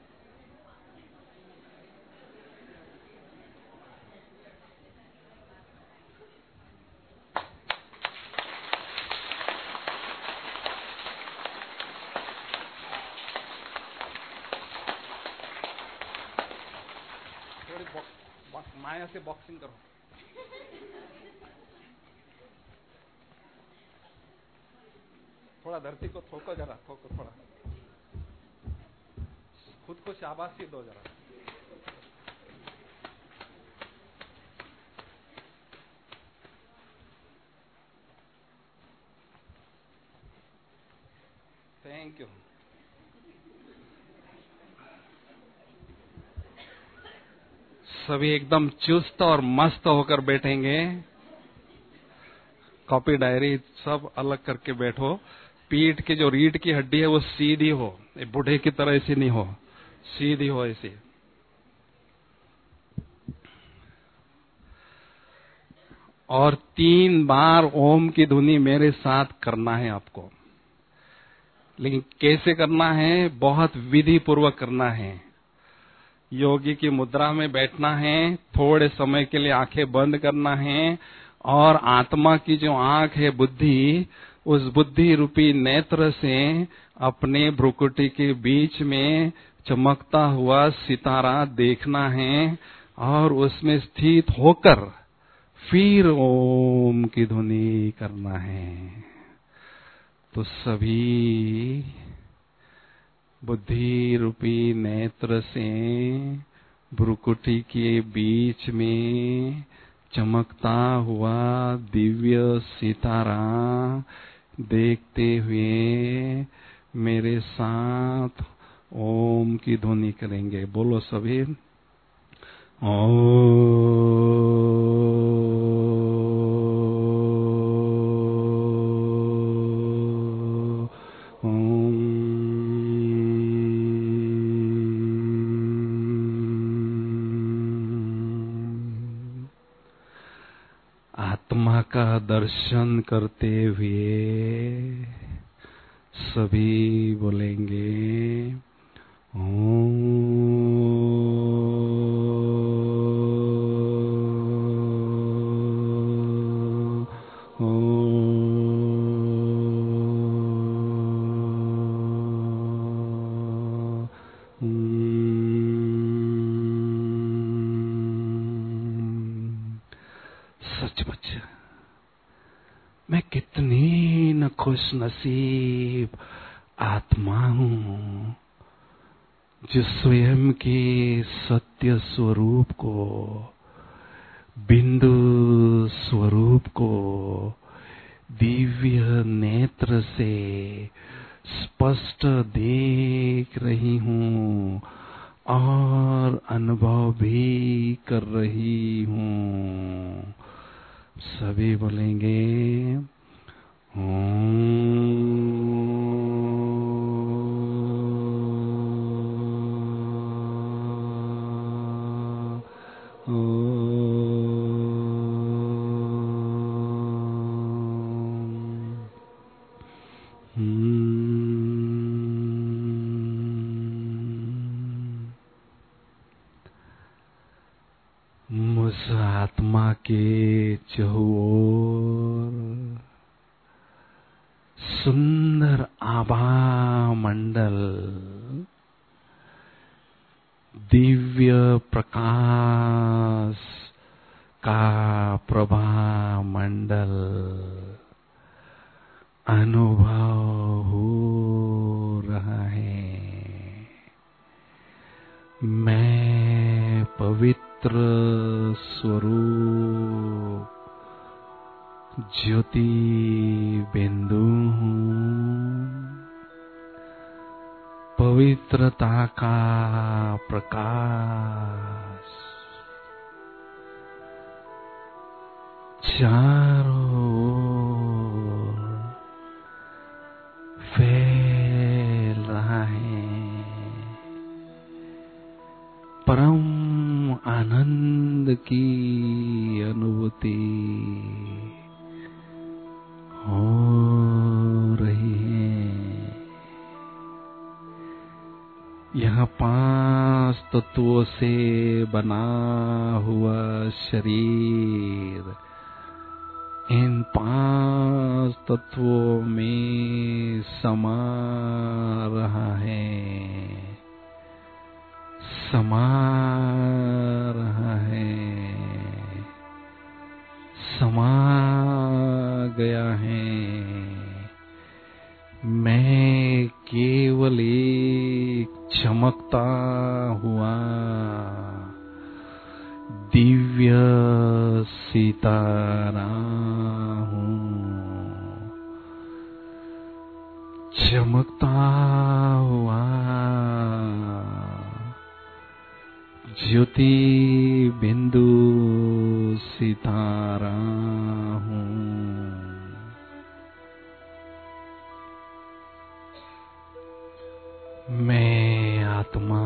थोड़ी बॉक्स, माया से बॉक्सिंग करो। थोड़ा धरती को ठोको, जरा ठोको, थोड़ा खुद को शाबाशी दो जरा। Thank you. सभी एकदम चुस्त और मस्त होकर बैठेंगे। कॉपी डायरी सब अलग करके बैठो। पीठ की जो रीढ़ की हड्डी है वो सीधी हो, बूढ़े की तरह ऐसी नहीं हो, सीधी हो ऐसी। और तीन बार ओम की ध्वनि मेरे साथ करना है आपको। लेकिन कैसे करना है? बहुत विधि पूर्वक करना है। योगी की मुद्रा में बैठना है, थोड़े समय के लिए आंखें बंद करना है, और आत्मा की जो आंख है बुद्धि, उस बुद्धि रूपी नेत्र से अपने भ्रुकुटी के बीच में चमकता हुआ सितारा देखना है। और उसमें स्थित होकर फिर ओम की ध्वनि करना है। तो सभी बुद्धि रूपी नेत्र से भ्रुकुटी के बीच में चमकता हुआ दिव्य सितारा देखते हुए मेरे साथ ओम की ध्वनि करेंगे। बोलो सभी ओम। आत्मा का दर्शन करते हुए सभी बोलेंगे ओम। सचमुच मैं कितनी न खुश नसीब आत्मा हूँ जो स्वयं के सत्य स्वरूप को, बिंदु स्वरूप को दिव्य नेत्र से स्पष्ट देख रही हूँ और अनुभव भी कर रही हूँ। सभी बोलेंगे मुझ आत्मा के चहुओर सुंदर आभा मंडल, दिव्य प्रकाश का प्रभा मंडल अनुभव हो रहा है। मैं पवित्र स्वरूप ज्योति बिंदु हूँ। पवित्रता का प्रकाश चारों ओर फैल रहा है। परम आनंद की अनुभूति हो रही है। यह पांच तत्वों से बना हुआ शरीर इन पांच तत्वों में समा रहा है, समा रहा है, समा गया है। मैं केवल एक चमकता हुआ दिव्य सितारा हूँ, चमकता हुआ ज्योति बिंदु सितारा हूँ। मैं आत्मा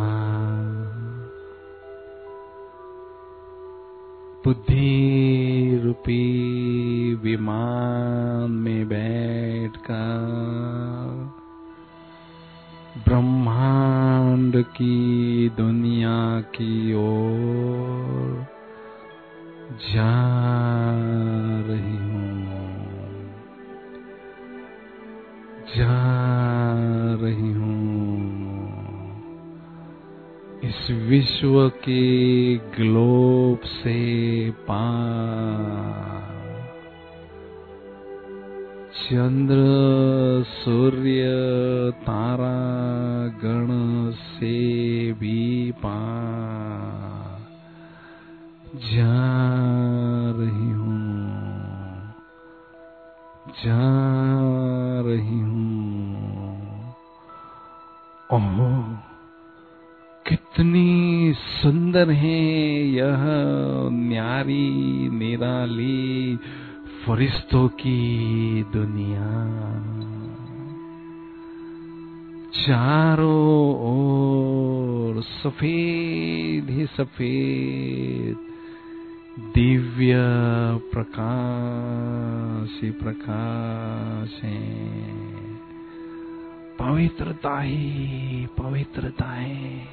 बुद्धि रूपी विमान में बैठकर ब्रह्मांड की दुनिया की ओर जा रही हूँ, जा रही हूँ। इस विश्व के ग्लोब से पार, चंद्र सूर्य तारा गण से भी पार जा रही हूँ, जा रही हूँ। ओह, कितनी सुंदर है यह न्यारी निराली फरिश्तों की दुनिया। चारों ओर सफेद ही सफेद दिव्य प्रकाश ही प्रकाश है। पवित्रता ही पवित्रता है।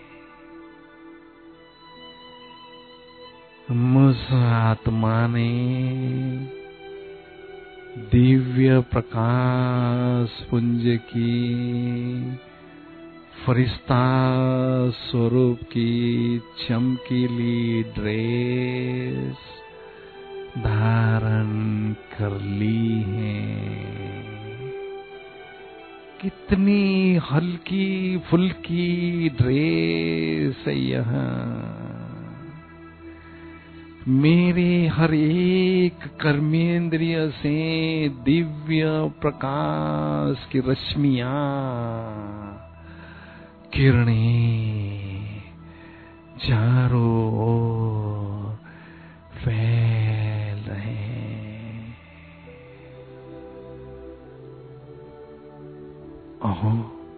मुझ आत्मा ने दिव्य प्रकाश पुंज की फरिश्ता स्वरूप की चमकीली ड्रेस धारण कर ली है। कितनी हल्की फुल्की ड्रेस है यह। मेरे हर एक कर्मेंद्रिय से दिव्य प्रकाश की रश्मियां किरणें चारों ओर फैल रहे हैं। ओहो,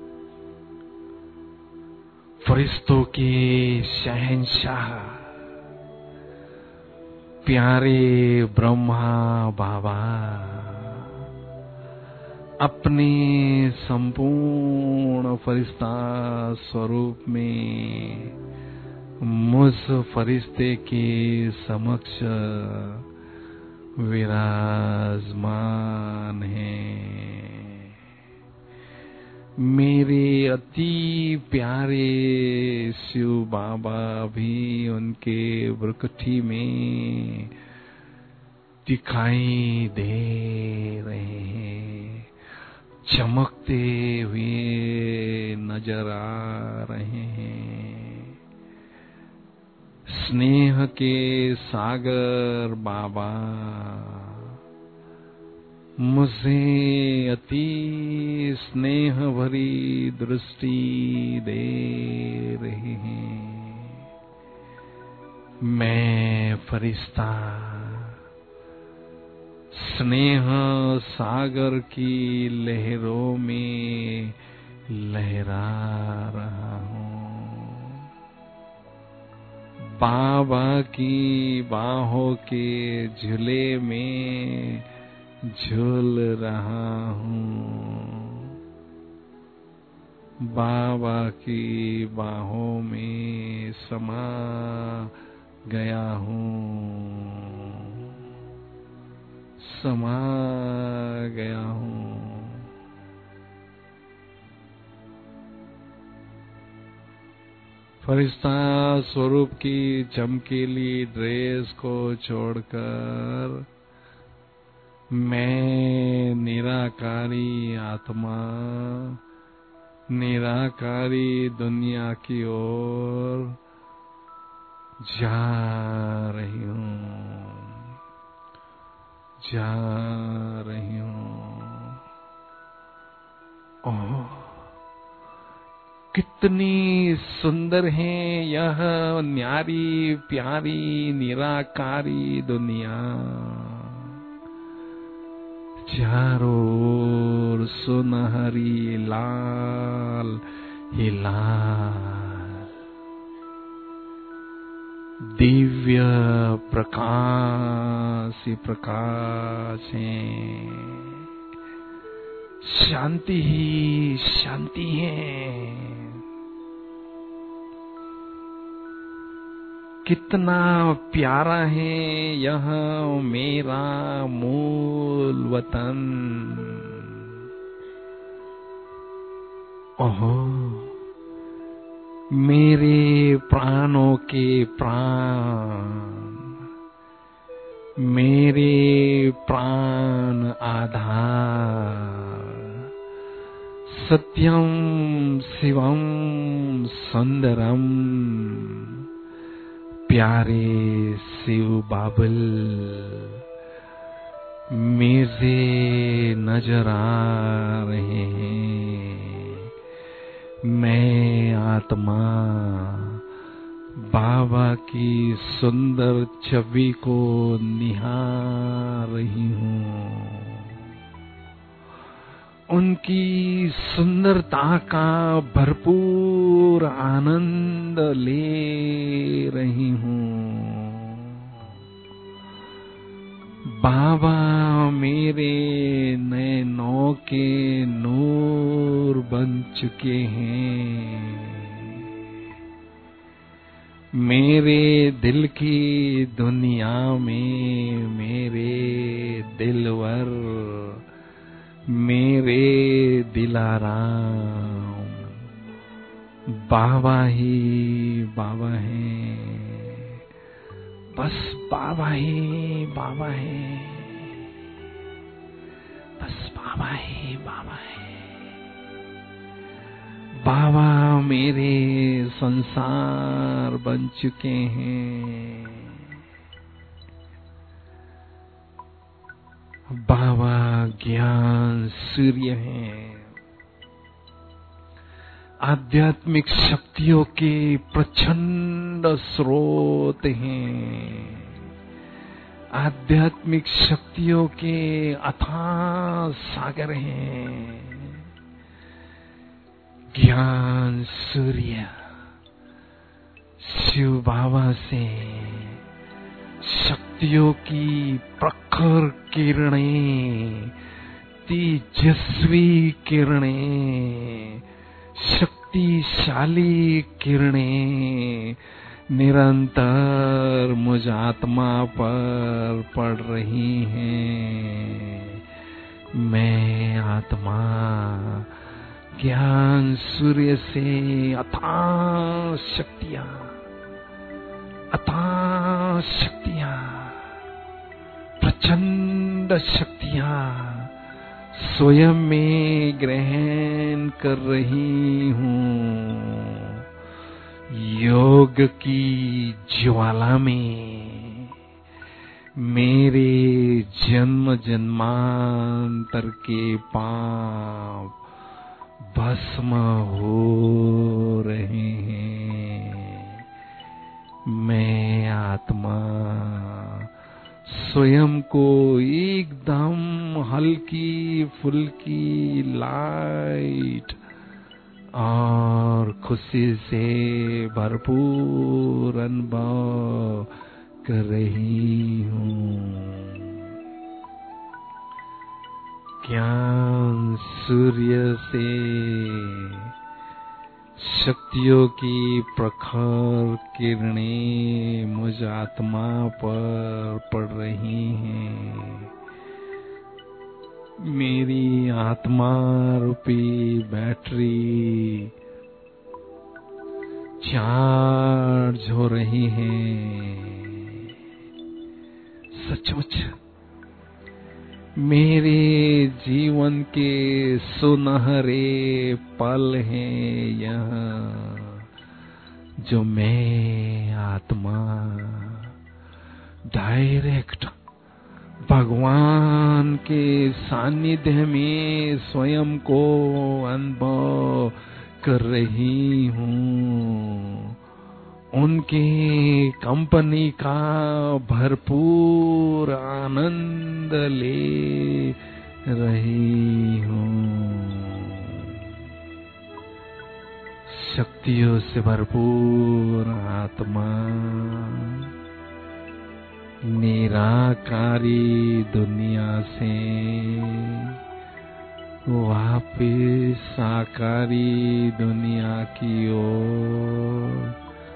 फरिश्तों के शहंशाह प्यारे ब्रह्मा बाबा अपने संपूर्ण फरिश्ता स्वरूप में मुझ फरिश्ते के समक्ष विराजमान हैं। मेरे अति प्यारे शिव बाबा भी उनके भ्रुकुटी में दिखाई दे रहे हैं, चमकते हुए नजर आ रहे हैं। स्नेह के सागर बाबा मुझे अति स्नेह भरी दृष्टि दे रहे हैं। मैं फरिश्ता स्नेह सागर की लहरों में लहरा रहा हूँ। बाबा की बाहों के झूले में झूल रहा हूँ। बाबा की बाहों में समा गया हूँ, समा गया हूँ। फरिश्ता स्वरूप की चमकीली ड्रेस को छोड़कर मैं निराकारी आत्मा निराकारी दुनिया की ओर जा रही हूँ, जा रही हूँ। ओह, कितनी सुंदर है यह न्यारी प्यारी निराकारी दुनिया। चारों ओर सुनहरी लाल ही लाल दिव्य प्रकाश ही प्रकाश है। शांति ही शांति है। कितना प्यारा है यह मेरा मूल वतन। ओहो, मेरे प्राणों के प्राण, मेरे प्राण आधार, सत्यम शिवम सुंदरम, प्यारे शिव बाबुल मुझे नजर आ रहे हैं। मैं आत्मा बाबा की सुंदर छवि को निहार रही हूँ, उनकी सुंदरता का भरपूर आनंद ले रही हूँ। बाबा मेरे नैनों के नूर बन चुके हैं, मेरे दिल की दुनिया में मेरे दिलवर, मेरे दिलाराम बाबा ही बाबा हैं, बस बाबा ही बाबा है, बस बाबा ही बाबा है। बाबा मेरे संसार बन चुके हैं, बाबा ज्ञान सूर्य हैं, आध्यात्मिक शक्तियों के प्रचंड स्रोत हैं, आध्यात्मिक शक्तियों के अथाह सागर हैं। ज्ञान सूर्य शिव बाबा से शक्तियों की प्रखर किरणें, तेजस्वी किरणें, शक्तिशाली किरणें निरंतर मुझ आत्मा पर पड़ रही हैं। मैं आत्मा ज्ञान सूर्य से अथाह शक्तियां, अथाह शक्तियां, प्रचंड शक्तियां स्वयं में ग्रहण कर रही हूँ। योग की ज्वाला में मेरे जन्म जन्मांतर के पाप भस्म हो रहे हैं। मैं आत्मा स्वयं को एकदम हल्की फुल्की लाइट और खुशी से भरपूर अनुभव कर रही हूँ। ज्ञान सूर्य से शक्तियों की प्रखर किरणें मुझ आत्मा पर पड़ रही हैं। मेरी आत्मा रूपी बैटरी चार्ज हो रही है। सचमुच मेरे जीवन के सुनहरे पल हैं यह, जो मैं आत्मा डायरेक्ट भगवान के सानिध्य में स्वयं को अनुभव कर रही हूँ। उनके कंपनी का भरपूर आनंद ले रही हूँ। शक्तियों से भरपूर आत्मा निराकारी दुनिया से वापिस साकारी दुनिया की ओर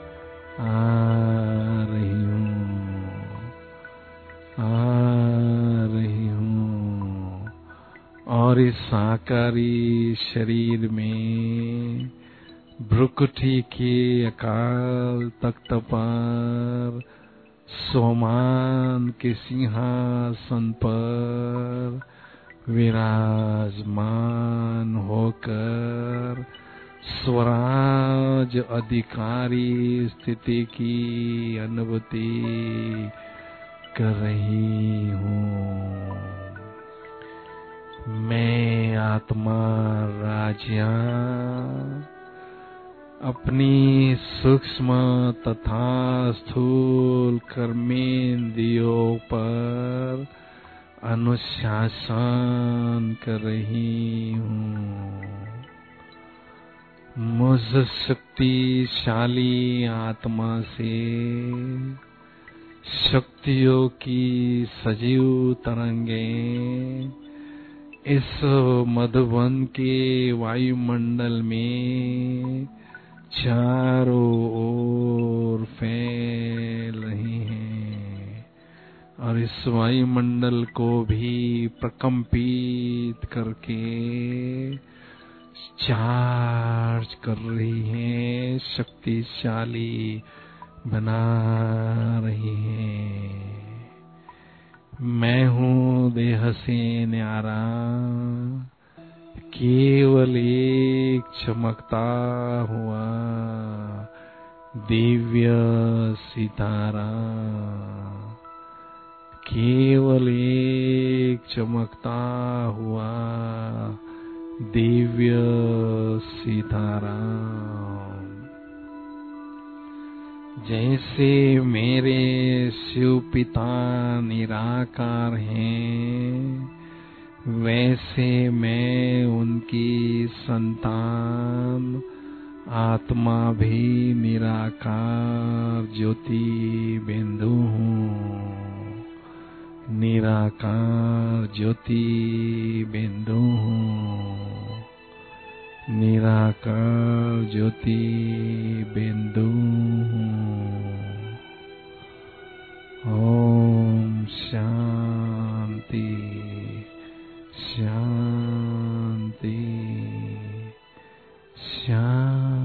आ रही हूँ, आ रही हूँ और इस साकारी शरीर में भ्रुकुटी के अकाल तख्त पर सोमान के सिंहासन पर विराजमान होकर स्वराज अधिकारी स्थिति की अनुभूति कर रही हूँ। मैं आत्मा राजिया अपनी सूक्ष्म तथा स्थूल कर्मेंद्रियों पर अनुशासन कर रही हूँ। मुझ शक्तिशाली आत्मा से शक्तियों की सजीव तरंगें इस मधुबन के वायुमंडल में चारों ओर फैल रही हैं और इस वायुमंडल को भी प्रकंपित करके चार्ज कर रही हैं, शक्तिशाली बना रही हैं। मैं हूँ देह से न्यारा, केवल एक चमकता हुआ दिव्य सितारा, केवल एक चमकता हुआ दिव्य सितारा। जैसे मेरे शिव पिता निराकार हैं, वैसे मैं उनकी संतान आत्मा भी निराकार ज्योति बिंदु हूँ। निराकार ज्योति बिंदु हूँ। निराकार ज्योति बिंदु हूँ। ओम शांति शांति शांति।